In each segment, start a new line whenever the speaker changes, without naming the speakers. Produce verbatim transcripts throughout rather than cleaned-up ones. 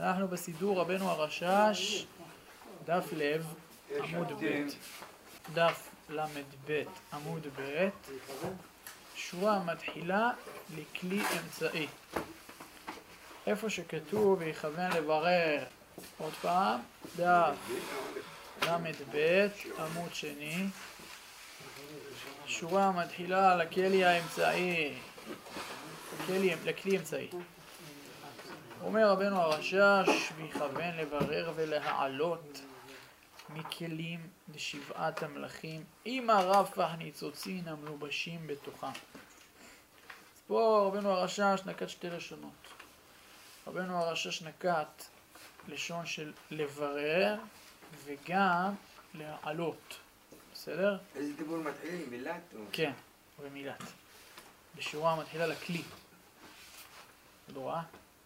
אנחנו בסידור רבנו הרשש, דף לב, עמוד ב', דף למד ב', עמוד ב', שורה מתחילה לכלי אמצעי. איפה שכתוב ויכוון לברר, עוד פעם, דף למד ב', עמוד שני, שורה מתחילה לכלי האמצעי, לכלי, לכלי אמצעי. אומר רבנו הרשש, ויכוון לברר ולהעלות מכלים לשבעת המלכים עם הרפח ניצוצין המלובשים בתוכם. אז פה רבנו הרשש נקט שתי לשונות. רבנו הרשש נקט לשון של לברר וגם להעלות. בסדר?
איזה דיבור מתחיל? מילת?
כן, במילת. בשורה מתחילה לכלי. לא רואה?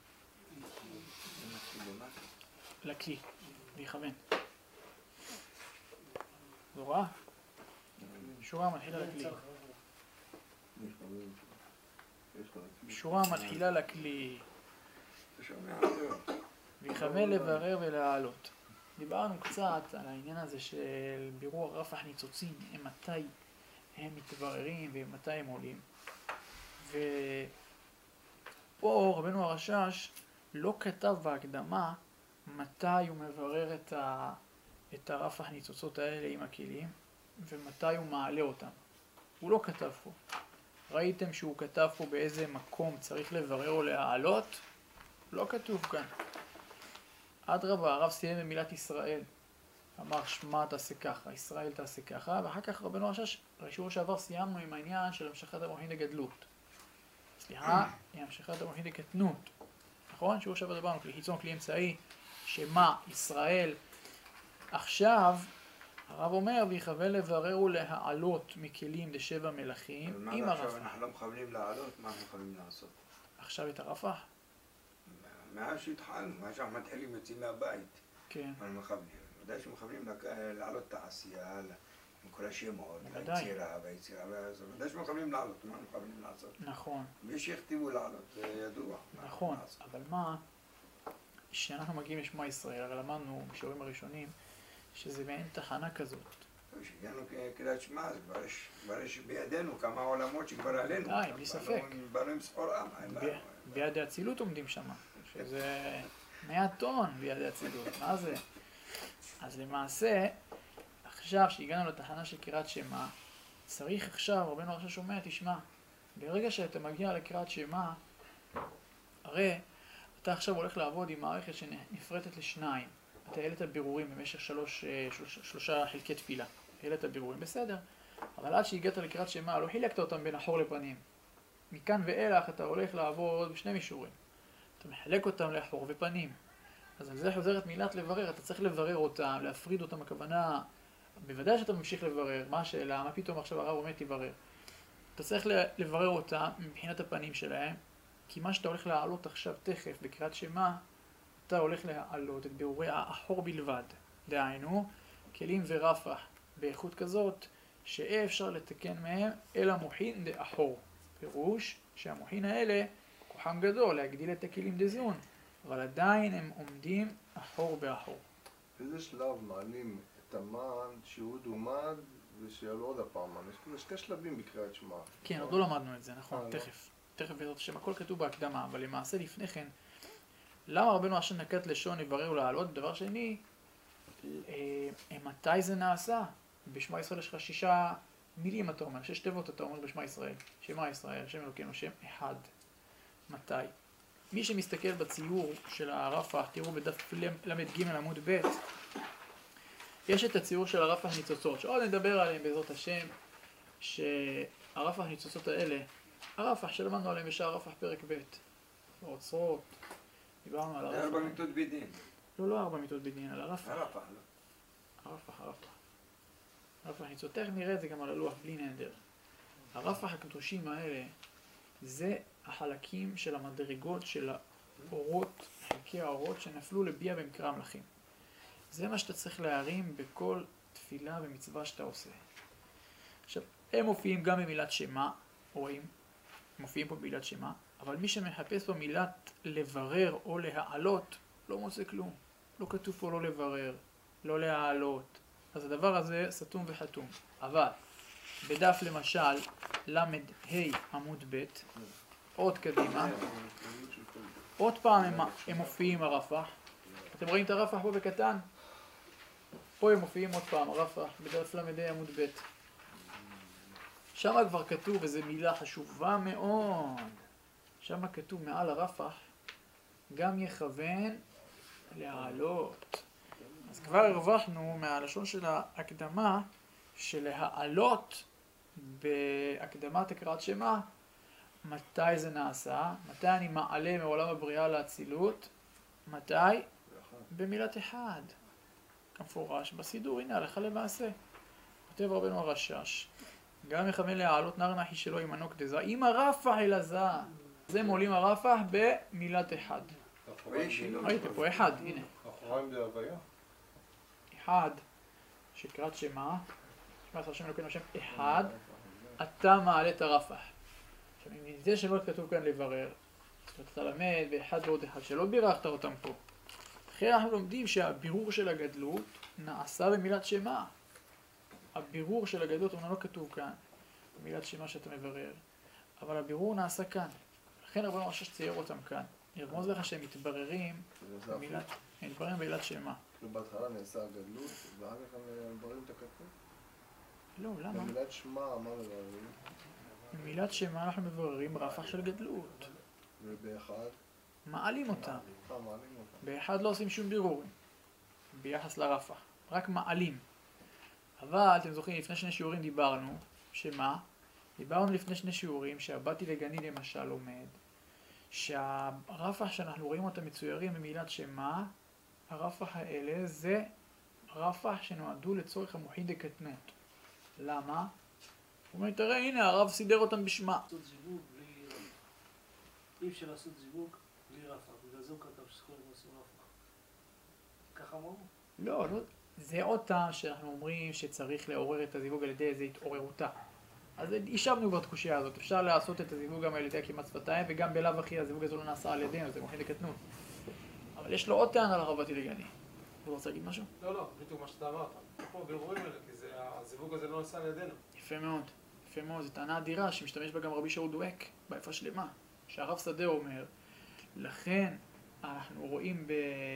לכלי, ויכוון. לא רואה? שורה מתחילה לכלי. שורה מתחילה לכלי. ויכוון לברר ולהעלות. דיברנו קצת על העניין הזה של בירור רפח ניצוצין, הם מתי הם מתבררים ומתי הם עולים. ופה רבנו הרשש לא כתב בהקדמה מתי הוא מברר את, ה... את הרפח ניצוצות האלה עם הכלים ומתי הוא מעלה אותם. הוא לא כתב פה. ראיתם שהוא כתב פה באיזה מקום צריך לברר או להעלות? לא כתוב כאן. אדרבה, הרב סיים במילת ישראל. אמר שמה תעשה ככה, ישראל תעשה ככה, ואחר כך רבנו הרשש, בשיעור שעבר סיימנו עם העניין של המשכת המוחין לגדלות. סליחה, עם המשכת המוחין לקטנות. נכון? שיעור שעבר דברנו, כלי חיצון, כלי אמצעי, שמה ישראל. עכשיו, הרב אומר, ויכוון לברר ולהעלות מכלים לשבע מלכים עם הרפח.
עכשיו אנחנו לא מכוונים להעלות, מה אנחנו מכוונים לעשות?
עכשיו את הרפח?
מאז שהתחלנו, מאז שאנחנו מתחילים יוצאים מהבית.
כן.
מה אנחנו מכוונים? ודאי שמכוונים להעלות את העשייה, עם כל השמות, היצירה והיצירה, ודאי שמכוונים לעלות, מה אנחנו מכוונים לעשות?
נכון.
מי שיכתיבו לעלות, זה ידוע.
נכון, אבל מה? כשאנחנו מגיעים לשמוע ישראל, הרי למדנו בשיעורים הראשונים, שזה מעין תחנה כזאת.
כשהגענו כקריאת שמע, אז כבר יש בידינו כמה עולמות שכבר עלינו.
די, בלי ספק.
באנו עם סחורה.
בידי אצילות עומדים שם, שזה מאה טון בידי אצילות, מה זה? אז למעשה, עכשיו שהגענו לתחנה של קריאת שמע, צריך עכשיו, רבנו הרשש שומע, תשמע, ברגע שאתה מגיע לקריאת שמע, הרי אתה עכשיו הולך לעבוד עם מערכת שנפרטת לשניים. אתה העלית בירורים במשך שלוש, שלוש, שלושה חלקי תפילה. העלית בירורים, בסדר. אבל עד שהגעת לקריאת שמע, לא חילקת אותם בין אחור לפנים. מכאן ואילך אתה הולך לעבוד בשני מישורים. אתה מחלק אותם לאחור ופנים. אז על זה חוזרת מילת לברר. אתה צריך לברר אותם, להפריד אותם, הכוונה. בוודאי שאתה ממשיך לברר. מה השאלה? מה פתאום עכשיו הרב עומד תברר? אתה צריך לברר אותם מבחינת הפנים שלהם. כי מה שאתה הולך להעלות עכשיו תכף בקריאת שמע, אתה הולך להעלות את בירורי האחור בלבד. דהיינו, כלים ורפח באיכות כזאת שאי אפשר לתקן מהם אלא מוחין דאחור. פירוש שהמוחין האלה כוחם גדול להגדיל את הכלים דזון, אבל עדיין הם עומדים אחור באחור.
באיזה שלב מעלים את המן שהוא דומד ושיעלו עוד הפעם? יש כאילו שתי שלבים בקריאת שמע.
כן, עוד לא למדנו את זה, נכון, תכף. תכף בעזרת השם, הכל כתוב בהקדמה, אבל למעשה לפני כן, למה רבנו הרשש נקט לשון לברר ולהעלות? דבר שני, מתי זה נעשה? בשמע ישראל יש לך שישה מילים, אתה אומר, שש תיבות אתה אומר בשמע ישראל. שמע ישראל, שם אלוקינו, שם אחד. מתי? מי שמסתכל בציור של הרפח, תראו בדף למד ג' עמוד ב', יש את הציור של הרפח ניצוצות, שעוד נדבר עליהם בעזרת השם, שהרפח ניצוצות האלה, הרפח שלמדנו עליהם בשער רפח פרק ב', באוצרות, דיברנו על הרפח.
זה ארבע מיתות בדין.
לא, לא ארבע מיתות בדין, על הרפח.
הרפח, לא.
הרפח, הרפח. הרפח ניצוצות, תכף נראה את זה גם על הלוח, בלי נדר. הרפח הקדושים האלה, זה החלקים של המדרגות של האורות, חלקי האורות שנפלו לביאה במקרא המלכים. זה מה שאתה צריך להרים בכל תפילה ומצווה שאתה עושה. עכשיו, הם מופיעים גם במילת שמע, רואים, מופיעים פה במילת שמע, אבל מי שמחפש פה מילת לברר או להעלות, לא מוצא כלום. לא כתוב פה לא לברר, לא להעלות. אז הדבר הזה סתום וחתום. אבל בדף למשל למד ה' עמוד ב', עוד קדימה, עוד פעם הם, הם מופיעים הרפ"ח. אתם רואים את הרפ"ח פה בקטן? פה הם מופיעים עוד פעם הרפ"ח בדף למד ה' עמוד ב'. שם כבר כתוב, וזו מילה חשובה מאוד, שם כתוב מעל הרפ"ח, גם יכוון להעלות. אז כבר הרווחנו מהלשון של ההקדמה, שלהעלות בהקדמת הקראת שמע, מתי זה נעשה, מתי אני מעלה מעולם הבריאה לאצילות, מתי? במילת אחד. כמפורש בסידור, הנה הלכה למעשה. כותב רבנו הרש"ש, גם מכוון להעלות נר נחי שלו עם ענוק דזה, עם הרפ"ח אלעזה. זה מולים הרפ"ח במילת אחד. ראיתם פה אחד, הנה.
אחריים זה הוויה.
אחד, שקראת שמע, שמעת השם אלוקינו השם אחד, אתה מעלה את הרפ"ח. עכשיו, אם זה שלא כתוב כאן לברר, זאת אומרת, אתה למד באחד ועוד אחד, שלא בירכת אותם פה. אחרי אנחנו לומדים שהבירור של הגדלות נעשה במילת שמע. הבירור של הגדלות, אומנם לא כתוב כאן, במילת שמע שאתה מברר, אבל הבירור נעשה כאן. לכן רבנו הרש"ש צייר אותם כאן. ירמוז לך שהם מתבררים במילת, הם מתבררים במילת שמע.
בהתחלה נעשה הגדלות, ואחר כך הם מבררים את הכתוב?
לא, למה?
במילת שמע, מה מבררים?
במילת שמע אנחנו מבררים רפ"ח של גדלות.
ובאחד?
מעלים אותם.
אה, מעלים אותם.
באחד לא עושים שום בירורים ביחס לרפ"ח, רק מעלים. אבל אתם זוכרים, לפני שני שיעורים דיברנו, שמה? דיברנו לפני שני שיעורים שהבאתי לגני למשל לומד, שהרפ"ח שאנחנו רואים אותם מצוירים במילת שמע, הרפ"ח האלה זה רפ"ח שנועדו לצורך המוחין דקטנות. למה? הוא אומר, תראה, הנה, הרב סידר אותם בשמה.
לעשות זיווג בלי... אי אפשר לעשות זיווג בלי רפ"ח, בגלל זה הוא כתב שזכורים עושים רפ"ח. ככה אמרנו?
לא, לא. זה עוד טעם שאנחנו אומרים שצריך לעורר את הזיווג על ידי איזו התעוררותה. אז ישבנו כבר את הקושייה הזאת. אפשר לעשות את הזיווג גם על ידי כמעט שפתיים, וגם בלאו הכי הזיווג הזה לא נעשה על ידינו, זה מוחין לקטנות. אבל יש לו עוד טען על הרב עתיד לגני. הוא רוצה להגיד משהו?
לא, לא, בדיוק מה שאתה אמרת. פה בירורים האלה, כי זה, הזיווג הזה לא נעשה על ידינו.
יפה מאוד. יפה מאוד. זו טענה אדירה שמשתמש בה גם רבי שאול דואק, ביפה שלמה. שהרב שדה אומר, לכן אנחנו רואים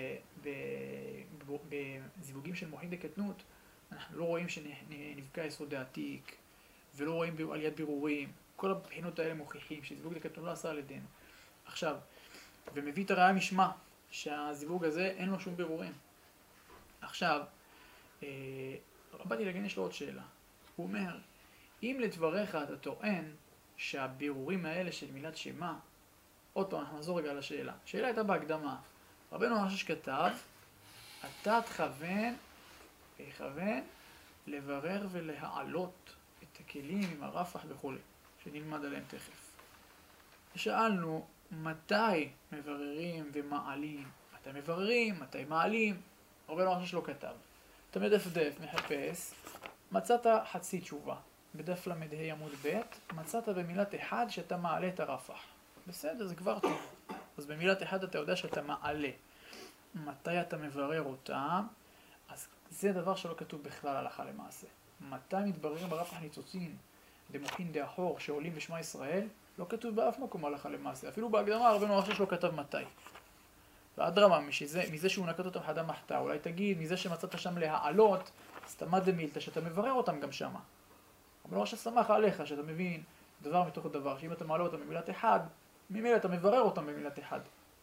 בזיווגים של מוחין דקטנות, אנחנו לא רואים שנבקע יסוד העתיק, ולא רואים עליית בירורים. כל הבחינות האלה מוכיחים שזיווג דקטנות לא עשה על ידינו. עכשיו, ומביא את הראיה משמע, שהזיווג הזה אין לו שום בירורים. עכשיו, רבתי לגן יש לו עוד שאלה. הוא אומר, אם לדבריך אתה טוען שהבירורים האלה של מילת שמע, עוד פעם, אנחנו נחזור רגע לשאלה. השאלה הייתה בהקדמה. רבנו הרש"ש כתב, אתה תכוון, תכוון לברר ולהעלות את הכלים עם הרפ"ח וכו', שנלמד עליהם תכף. ושאלנו, מתי מבררים ומעלים? מתי מבררים? מתי מעלים? רבנו הרש"ש לא כתב. אתה מדפדף, מחפש, מצאת חצי תשובה. בדף למד ה' עמוד ב', מצאת במילת אחד שאתה מעלה את הרפ"ח. בסדר, זה כבר טוב. אז במילת אחד אתה יודע שאתה מעלה. מתי אתה מברר אותם? אז זה דבר שלא כתוב בכלל הלכה למעשה. מתי מתבררים ברפ"ח ניצוצין דמוחין דאחור שעולים בשמע ישראל? לא כתוב באף מקום הלכה למעשה. אפילו בהקדמה רבנו הרש"ש לא כתב מתי. ואדרמה, מזה, מזה שהוא נקט אותם חדה מחתה, אולי תגיד, מזה שמצאת שם להעלות, סתמא דמילתא, שאתה מברר אותם גם שמה. רבנו הרש"ש שמח עליך, שאתה מבין דבר מתוך דבר, שאם אתה מעלה אותם במילת אחד, ממילא אתה מברר אותם במילת אחד.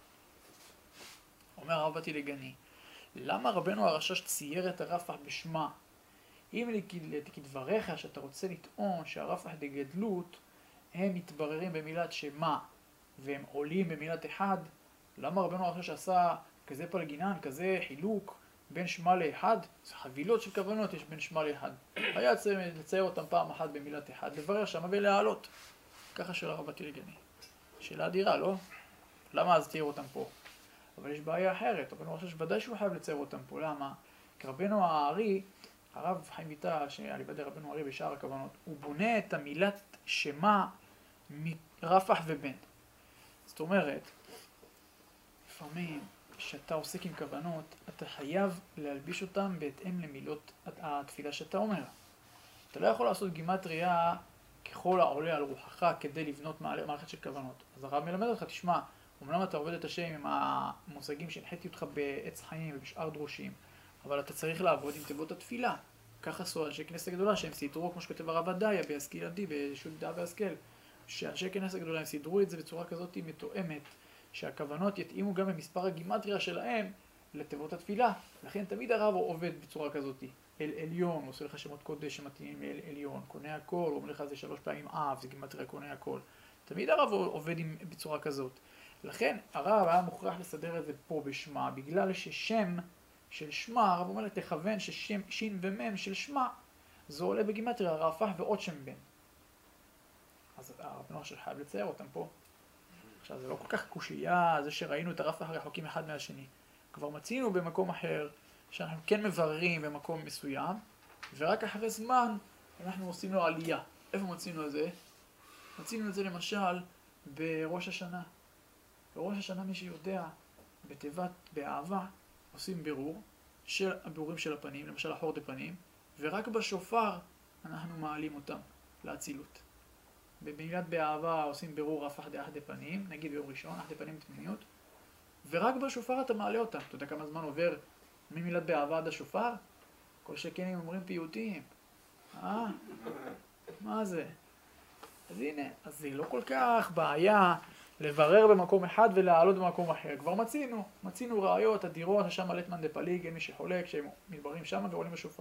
אומר הרב עתיד לגני, למה רבנו הרש"ש צייר את הרפ"ח בשמה? אם כדבריך שאתה רוצה לטעון שהרפ"ח דגדלות, הם מתבררים במילת שמע, והם עולים במילת אחד, למה רבנו הרש"ש עשה כזה פלגינן, כזה חילוק בין שמע לאחד? זה חבילות של כוונות יש בין שמע לאחד. היה לצייר אותם פעם אחת במילת אחד, לברר שמה ולהעלות. ככה של הרב עתיד לגני. שאלה אדירה, לא? למה אז צייר אותם פה? אבל יש בעיה אחרת. רבנו הרש"ש ודאי שהוא חייב לצייר אותם פה. למה? כי רבנו הארי, הרב חיים ויטל, שעל ידי רבנו הארי בשאר הכוונות, הוא בונה את המילת שמע מרפ"ח ובן. זאת אומרת, לפעמים שאתה עוסק עם כוונות, אתה חייב להלביש אותם בהתאם למילות התפילה שאתה אומר. אתה לא יכול לעשות גימטריה ככל העולה על רוחך כדי לבנות מערכת של כוונות. אז הרב מלמד אותך, תשמע, אמנם אתה עובד את השם עם המושגים שהנחיתי אותך בעץ חיים ובשאר דרושים, אבל אתה צריך לעבוד עם תיבות התפילה. כך עשו אנשי כנסת הגדולה שהם סידרו, כמו שכתב הרב עדיה בהשכיל עדי, בשו"ת דעה והשכל, שאנשי כנסת הגדולה הם סידרו את זה בצורה כזאת מתואמת, שהכוונות יתאימו גם במספר הגימטריה שלהם לתיבות התפילה. לכן תמיד הרב עובד בצורה כזאת. אל עליון, עושה לך שמות קודש שמתאימים לאל עליון, קונה הכל, אומר לך זה שלוש פעמים אב, זה גימטריה קונה הכל. תמיד הרב עובד עם, בצורה כזאת. לכן הרב היה מוכרח לסדר את זה פה בשמה, בגלל ששם של שמה, הרב אומר תכוון ששם שין ומם של שמה, זה עולה בגימטריה רפ"ח ועוד שם בן. אז הרב נוח שחייב לצייר אותם פה. עכשיו זה לא כל כך קושייה, זה שראינו את הרפ"ח רחוקים אחד מהשני. כבר מצינו במקום אחר, שאנחנו כן מבררים במקום מסוים, ורק אחרי זמן אנחנו עושים לו עלייה. איפה מצינו את זה? מצינו את זה למשל בראש השנה. בראש השנה מי שיודע, בתיבת באהבה, עושים בירור של הבירורים של הפנים, למשל אחור דפנים, ורק בשופר אנחנו מעלים אותם לאצילות. במילת באהבה עושים בירור רפ"ח דאח דפנים, נגיד ביום ראשון, אח דפנים בתמיניות, ורק בשופר אתה מעלה אותם. אתה יודע כמה זמן עובר ממילת באהבה עד השופר? כל שכן הם אומרים פיוטים. אה? מה זה? אז הנה, אז זה לא כל כך בעיה לברר במקום אחד ולהעלות במקום אחר. כבר מצינו, מצינו ראיות, אדירות, השם מלטמן דפליג, אין מי שחולק, שהם מתבררים שם ועולים בשופר.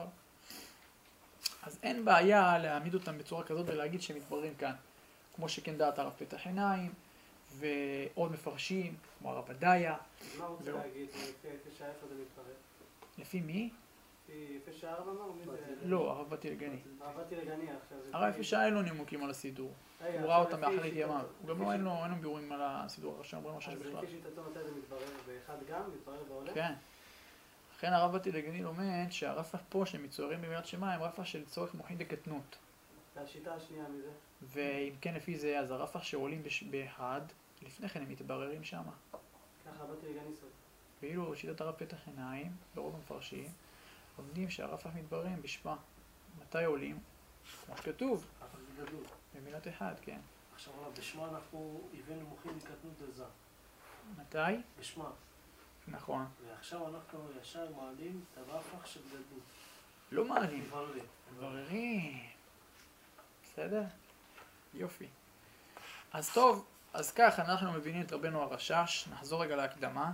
אז אין בעיה להעמיד אותם בצורה כזאת ולהגיד שהם מתבררים כאן. כמו שכן דעת הרב פתח עיניים, ועוד מפרשים, כמו הרב עדיה.
מה רוצה להגיד? לפי שעה איפה זה מתברר?
לפי מי?
לפי שעה הרב אמר?
לא, הרב באתי לגני.
הרב באתי לגני עכשיו.
הרב לפי שעה אין לו נימוקים על הסידור. הוא ראה אותם באחרית ימיו. הוא גם לא אין לו בירורים על הסידור הראשון, אומרים משהו בכלל.
אז לפי שיטתו מתי זה מתברר? באחד גם? מתברר בעולה?
כן. לכן הרב באתי לגני לומד שהרפ"ח פה שמצוירים במילת שמה הם רפ"ח של צורך מוחין דקטנות.
והשיטה השנייה מזה?
ואם כן לפי זה, אז הרפ"ח שעולים באחד, לפני כן הם מתבררים שמה.
ככה באתי לגני סוד.
ואילו שיטת הרב פתח עיניים, ברוב המפרשים, לומדים שהרפ"ח מתבררים בשמה. מתי עולים? כמו שכתוב.
אבל זה גדול.
במילת אחד, כן.
עכשיו הרב, בשמה אנחנו הבאנו מוחין דקטנות דזה.
מתי?
בשמה.
נכון.
ועכשיו אנחנו ישר מעלים את הרפ"ח של גדלות.
לא מעלים.
מבררים.
מבררים. בסדר? יופי. אז טוב, אז כך אנחנו מבינים את רבנו הרשש. נחזור רגע להקדמה.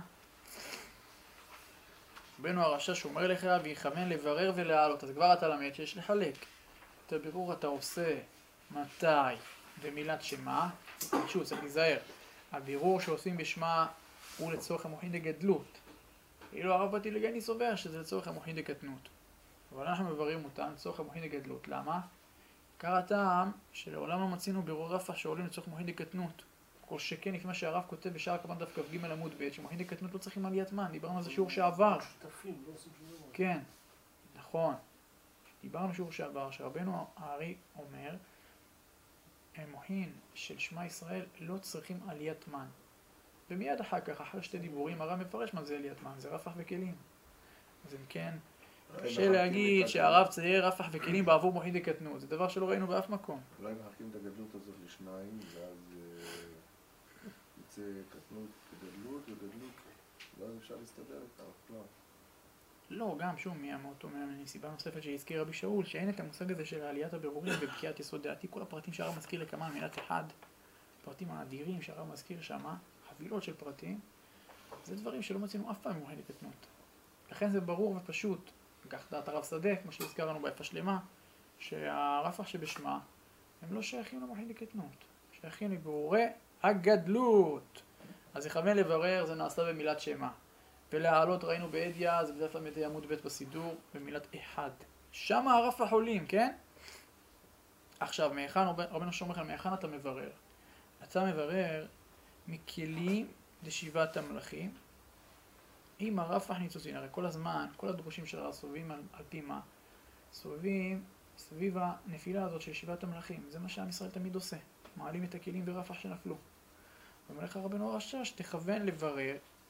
רבנו הרשש אומר לך ויכוון לברר ולהעלות. אז כבר אתה למד שיש לחלק. את הבירור אתה עושה מתי במילת שמה. שוב, צריך להיזהר. הבירור שעושים בשמה הוא לצורך המוחין דגדלות. אילו הרב באתי לגני סובר שזה לצורך המוחין דקטנות. אבל אנחנו מבררים אותם לצורך המוחין דגדלות. למה? עיקר הטעם שלעולם לא מצינו בירור רפ"ח שעולים לצורך מוחין דקטנות. כל שכן לפי מה שהרב כותב בשער כמובן דף כ"ג עמוד ב' שמוחין דקטנות לא צריכים עליית מן. דיברנו על זה שיעור שעבר.
שותפים, לא עושים שום דבר.
כן, נכון. דיברנו שיעור שעבר שרבנו הארי אומר מוחין של שמע ישראל לא צריכים עליית מן. ומיד אחר כך, אחרי שתי דיבורים, הרב מפרש מה זה עליית מן, זה רפ"ח וכלים. אז אם כן, קשה להגיד שהרב צייר רפ"ח וכלים בעבור מוחין דקטנות, זה דבר שלא ראינו באף מקום.
אולי מחלקים את הגדלות הזאת לשניים, ואז יצא קטנות וגדלות וגדלות, ואז אפשר להסתדר איתה, כלל.
לא, גם שוב, מאותו מסיבה נוספת שהזכיר רבי שאול, שאין את המושג הזה של עליית הבירורים בבקיעת יסוד דעתי, כל הפרטים שהרב מזכיר לכמה מילת אחד, פרטים האדירים שהרב מזכיר שמה, חבילות של פרטים, זה דברים שלא מצינו אף פעם במוחין דקטנות. לכן זה ברור ופשוט, כך דעת הרב שדה, כמו שהזכרנו ביפה שלמה, שהרפ"ח שבשמה הם לא שייכים למוחין דקטנות, שייכים לבירורי הגדלות. אז יכוון לברר זה נעשה במילת שמה. ולהעלות ראינו בעדיה, זה בדף למדי עמוד ב' בסידור, במילת אחד. שם הרפ"ח עולים, כן? עכשיו, מהיכן, רבנו שלום אומר, מהיכן אתה מברר? אתה מברר מכלים לשבעת המלאכים, עם הרפ"ח ניצוצין. הרי כל הזמן, כל הדרושים של הרב סובבים על, על פי מה? סובבים סביב הנפילה הזאת של שבעת המלאכים. זה מה שעם ישראל תמיד עושה. מעלים את הכלים ברפ"ח שנפלו. אומר לך רבנו הרשש, תכוון לברר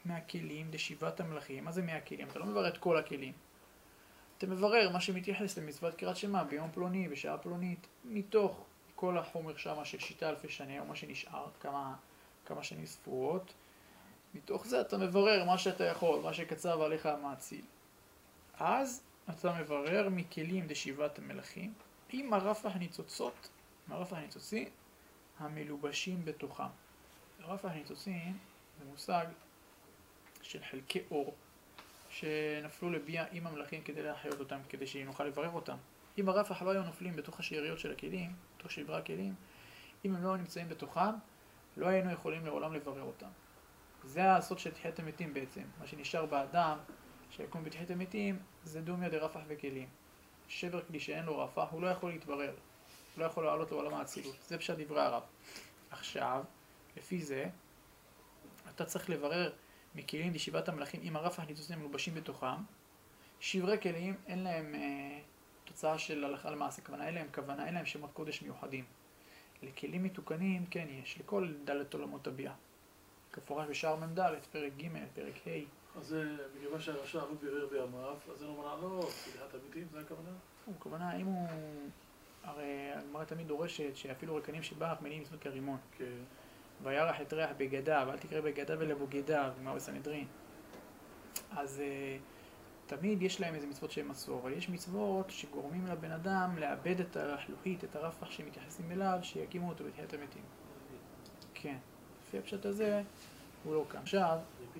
מהכלים דשיבת המלכים. מה זה מהכלים? אתה לא מברר את כל הכלים. אתה מברר מה שמתייחס למצוות קריאת שמע ביום פלוני, בשעה פלונית, מתוך כל החומר שמה של שיטה אלפי שנים, או מה שנשאר, כמה, כמה שנים ספורות. מתוך זה אתה מברר מה שאתה יכול, מה שקצב עליך המאציל. אז אתה מברר מכלים דשיבת המלכים, עם הרף הניצוצות, הרף הניצוצי, המלובשים בתוכם. הרף הניצוצי זה מושג של חלקי אור, שנפלו לביאה עם המלכים כדי להחיות אותם, כדי שנוכל לברר אותם. אם הרפח לא היו נופלים בתוך השאריות של הכלים, בתוך שברי הכלים, אם הם לא נמצאים בתוכם, לא היינו יכולים לעולם לברר אותם. זה הסוד של תחיית המתים בעצם. מה שנשאר באדם, שיקום בתחיית המתים, זה דומיה דרפח וכלים. שבר כלי שאין לו רפח, הוא לא יכול להתברר. הוא לא יכול לעלות לעולם האצילות. זה פשוט דברי הרב. עכשיו, לפי זה, אתה צריך לברר מכלים דשיבת המלכים עם הרפח ניצוצים מלובשים בתוכם. שברי כלים אין להם אה, תוצאה של הלכה למעשה, כוונה, אין להם כוונה, אין להם שמות קודש מיוחדים. לכלים מתוקנים כן יש, לכל דלת עולמות הביאה. כפורש בשער מ"ד, פרק ג', פרק ה'.
אז מכיוון שהרשע לא בירר בימיו, אז זה לא מנע לו, תחיית המתים, זה הכוונה?
הוא כוונה, אם הוא... הרי הגמרא תמיד דורשת שאפילו רקנים שבח מניעים מצוות כרימון.
כן.
וירח את ריח בגדיו, אל תקרא בגדיו אלא בוגדיו, גמרא בסנהדרין. אז uh, תמיד יש להם איזה מצוות שהם עשו, אבל יש מצוות שגורמים לבן אדם לאבד את הלוחית, את הרפח שמתייחסים אליו, שיקימו אותו בתחיית המתים. כן. לפי הפשט הזה, הוא לא כאן. עכשיו,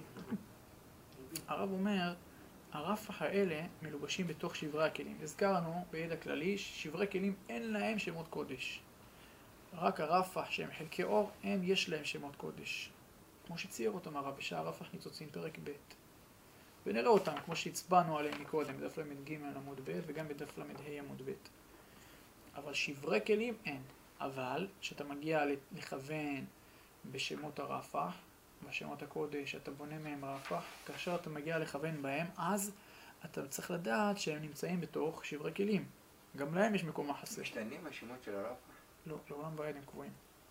הרב אומר, הרפח האלה מלובשים בתוך שברי הכלים. הזכרנו בידע כללי ששברי כלים אין להם שמות קודש. רק הרפח שהם חלקי אור, הם יש להם שמות קודש. כמו שצייר אותם הרב בשער רפח ניצוצים פרק ב'. ונראה אותם כמו שהצבענו עליהם מקודם, בדף למד ג' עמוד ב' וגם בדף למד ה' עמוד ב'. אבל שברי כלים אין. אבל כשאתה מגיע לכוון בשמות הרפח, בשמות הקודש, אתה בונה מהם רפח, כאשר אתה מגיע לכוון בהם, אז אתה צריך לדעת שהם נמצאים בתוך שברי כלים. גם להם יש מקום מחסה.
משתנים השמות של הרפח?
לא, לעולם ועד הם קבועים.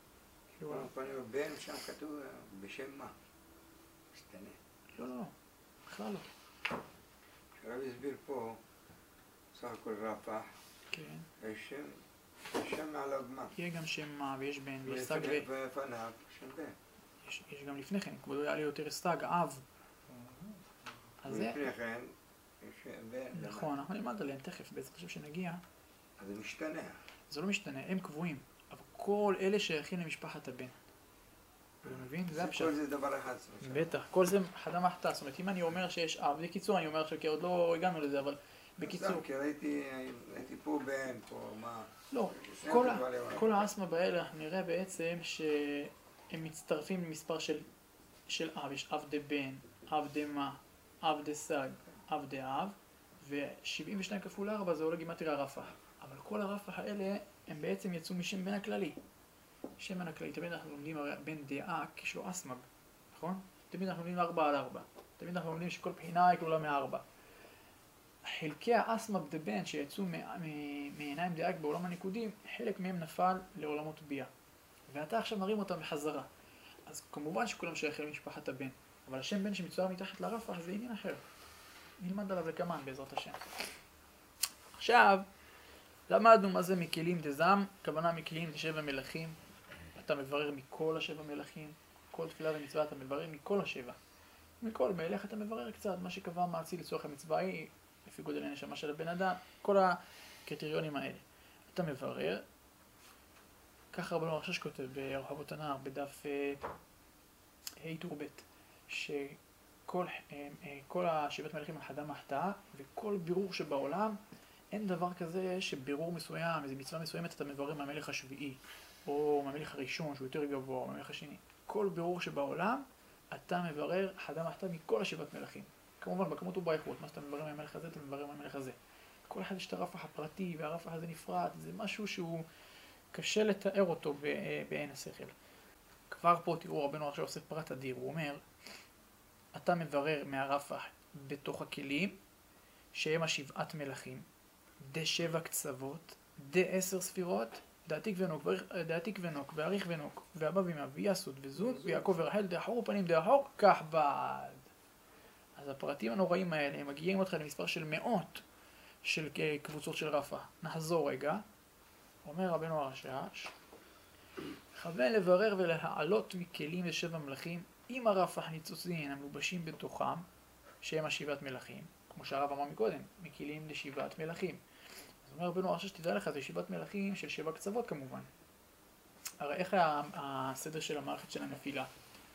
בין שם כתוב בשם מה? משתנה.
לא, לא, בכלל לא.
הרב הסביר פה, סך הכל רפח,
כן.
יש שם, יש שם מעליו מה?
יהיה גם שם מה ויש בן ויש סג ו...
ולפניו שם בן.
יש, יש גם לפני כן, כבודו היה לי יותר סג, אב. אז זה...
לפני כן, יש בן.
נכון, אנחנו נלמד עליהם תכף, בעצם חושב שנגיע.
אז זה משתנה.
זה לא משתנה, הם קבועים. אבל כל אלה שייכים למשפחת הבן. אתה מבין? זה הפשט.
כל זה דבר אחד.
בטח, כל זה חדה מחתה. זאת אומרת, אם אני אומר שיש אב, בקיצור אני אומר עכשיו, כי עוד לא הגענו לזה, אבל בקיצור...
סתם, כי ראיתי פה בן, פה מה...
לא, כל האסמה באלה, אנחנו נראה בעצם שהם מצטרפים למספר של אב. יש אב דה בן, אב דה מה, אב דה סג, אב דה אב, ו-שבעים ושתיים כפול ארבע זה עולה גימטריה רפח. אבל כל הרפח האלה הם בעצם יצאו משם בן הכללי. שם בן הכללי, תמיד אנחנו לומדים בן דאק, יש לו אסמג, נכון? תמיד אנחנו לומדים ארבע על ארבע. תמיד אנחנו לומדים שכל בחינה היא כלולה מארבע. חלקי האסמג דבן שיצאו מעיניים דאק בעולם הניקודים, חלק מהם נפל לעולמות ביאה. ואתה עכשיו מרים אותם בחזרה. אז כמובן שכולם שייכים למשפחת הבן. אבל השם בן שמצויר מתחת לרפח זה עניין אחר. נלמד עליו לכמן בעזרת השם. עכשיו, למדנו מה זה מכלים דזם, כוונה מכלים דשבע מלכים. אתה מברר מכל השבע מלכים, כל תפילה ומצווה אתה מברר מכל השבע. מכל מלך אתה מברר קצת, מה שקבע מעציל לצורך המצווה היא, לפי גודל הנשמה של הבן אדם, כל הקריטריונים האלה. אתה מברר, ככה רבנו הרשש כותב ברחבות הנער, בדף ה' טור ב', שכל כל השבעת מלכים החדה מחתה, וכל בירור שבעולם, אין דבר כזה שבירור מסוים, איזו מצווה מסוימת, אתה מברר מהמלך השביעי, או מהמלך הראשון, שהוא יותר גבוה, או מהמלך השני. כל בירור שבעולם, אתה מברר חדה מחתה מכל השבעת מלכים. כמובן, בכמות ובאיכות, מה שאתה מברר מהמלך הזה, אתה מברר מהמלך הזה. כל אחד יש את הרפח הפרטי, והרפח הזה נפרד, זה משהו שהוא קשה לתאר אותו בעין השכל. כבר פה תראו, רבנו עכשיו עושה פרט אדיר, הוא אומר, אתה מברר מהרפח בתוך הכלים, שהם השבעת מלכים, דה שבע קצוות, דה עשר ספירות, דעתיק ונוק, דעתיק ונוק, ועריך ונוק, ואבא ואמא, ויסוד וזון, ויעקב ורחל, דאחור ופנים דאחור, כך בעד. אז הפרטים הנוראים האלה הם מגיעים אותך למספר של מאות של קבוצות של רפ"ח. נחזור רגע. אומר רבנו הרש"ש, מכוון לברר ולהעלות מכלים לשבע מלכים עם הרפ"ח ניצוצין המלובשים בתוכם, שהם השבעת מלכים, כמו שהרב אמר מקודם, מכלים לשבעת מלכים. אז אומר רבנו הרש"ש, תדע לך, זה שבעת מלכים של שבע קצוות כמובן. הרי איך הסדר של המערכת של הנפילה?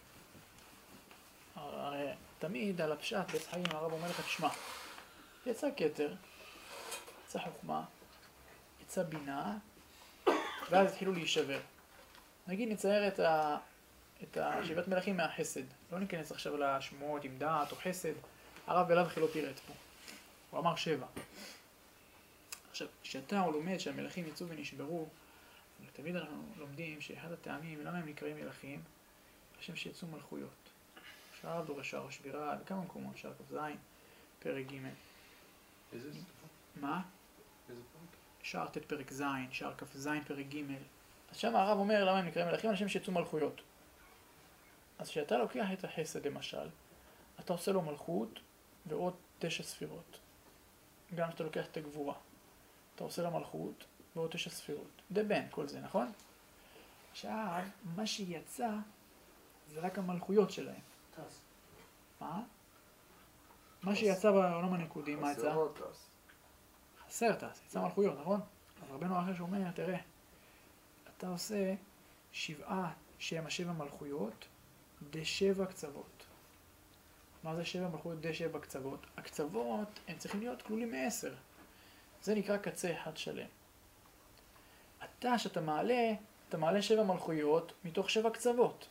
הרי תמיד על הפשט בעץ חיים הרב אומר לך, תשמע, יצא כתר, יצא חוכמה, יצא בינה, ואז התחילו להישבר. נגיד נצייר את, ה... את השבעת מלכים מהחסד. לא ניכנס עכשיו לשמועות עם דעת או חסד. הרב בלב אחי לא פירט פה. הוא אמר שבע. עכשיו, כשאתה או לומד שהמלכים יצאו ונשברו, תמיד אנחנו לומדים שאחד הטעמים, למה הם נקראים מלכים? השם שיצאו מלכויות. שער דורש שער השבירה, בכמה מקומות, שער כ"ז, פרק ג'.
איזה ספר?
מה?
איזה פרק?
שער ט' פרק ז', שער כ"ז פרק ג'. אז שם הרב אומר למה הם נקראים מלכים, אנשים שיצאו מלכויות. אז כשאתה לוקח את החסד למשל, אתה עושה לו מלכות ועוד תשע ספירות. גם כשאתה לוקח את הגבורה, אתה עושה לו מלכות ועוד תשע ספירות. די בין כל זה, נכון? עכשיו, מה שיצא זה רק המלכויות שלהם.
טס.
מה? מה שיצא בעולם הנקודי, מה יצא?
חסר טס.
חסר טס, יצא מלכויות, נכון? אז רבנו אחר שאומר, תראה, אתה עושה שבעה שהם השבע מלכויות, די שבע קצוות. מה זה שבע מלכויות די שבע קצוות? הקצוות הם צריכים להיות כלולים מעשר. זה נקרא קצה אחד שלם. אתה, שאתה מעלה, אתה מעלה שבע מלכויות מתוך שבע קצוות.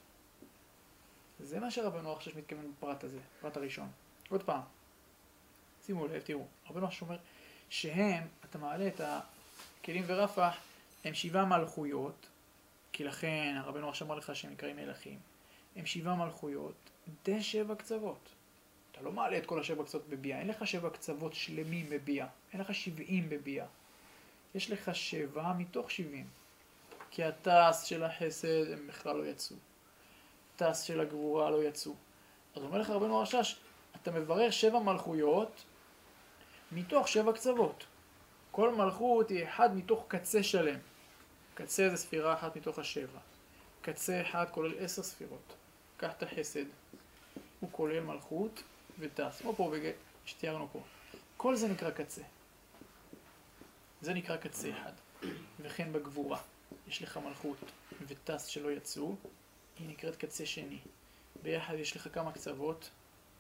זה מה שרבנו עכשיו מתכוון בפרט הזה, בפרט הראשון. עוד פעם, שימו לב, תראו, רבנו עכשיו אומר שהם, אתה מעלה את הכלים ורפ"ח, הם שבעה מלכויות, כי לכן הרבנו עכשיו אמר לך שהם נקראים מלכים. הם שבעה מלכויות, די שבע קצוות. אתה לא מעלה את כל השבע קצוות בביאה, אין לך שבע קצוות שלמים בביאה, אין לך שבעים בביאה. יש לך שבע מתוך שבעים. כי הטס של החסד הם בכלל לא יצאו. טס של הגבורה לא יצאו. אז אומר לך רבנו הרש"ש, אתה מברר שבע מלכויות מתוך שבע קצוות. כל מלכות היא אחד מתוך קצה שלם. קצה זה ספירה אחת מתוך השבע. קצה אחד כולל עשר ספירות. קח את החסד. הוא כולל מלכות וטס. כמו פה שתיארנו פה. כל זה נקרא קצה. זה נקרא קצה אחד. וכן בגבורה. יש לך מלכות וטס שלא יצאו. היא נקראת קצה שני. ביחד יש לך כמה קצוות?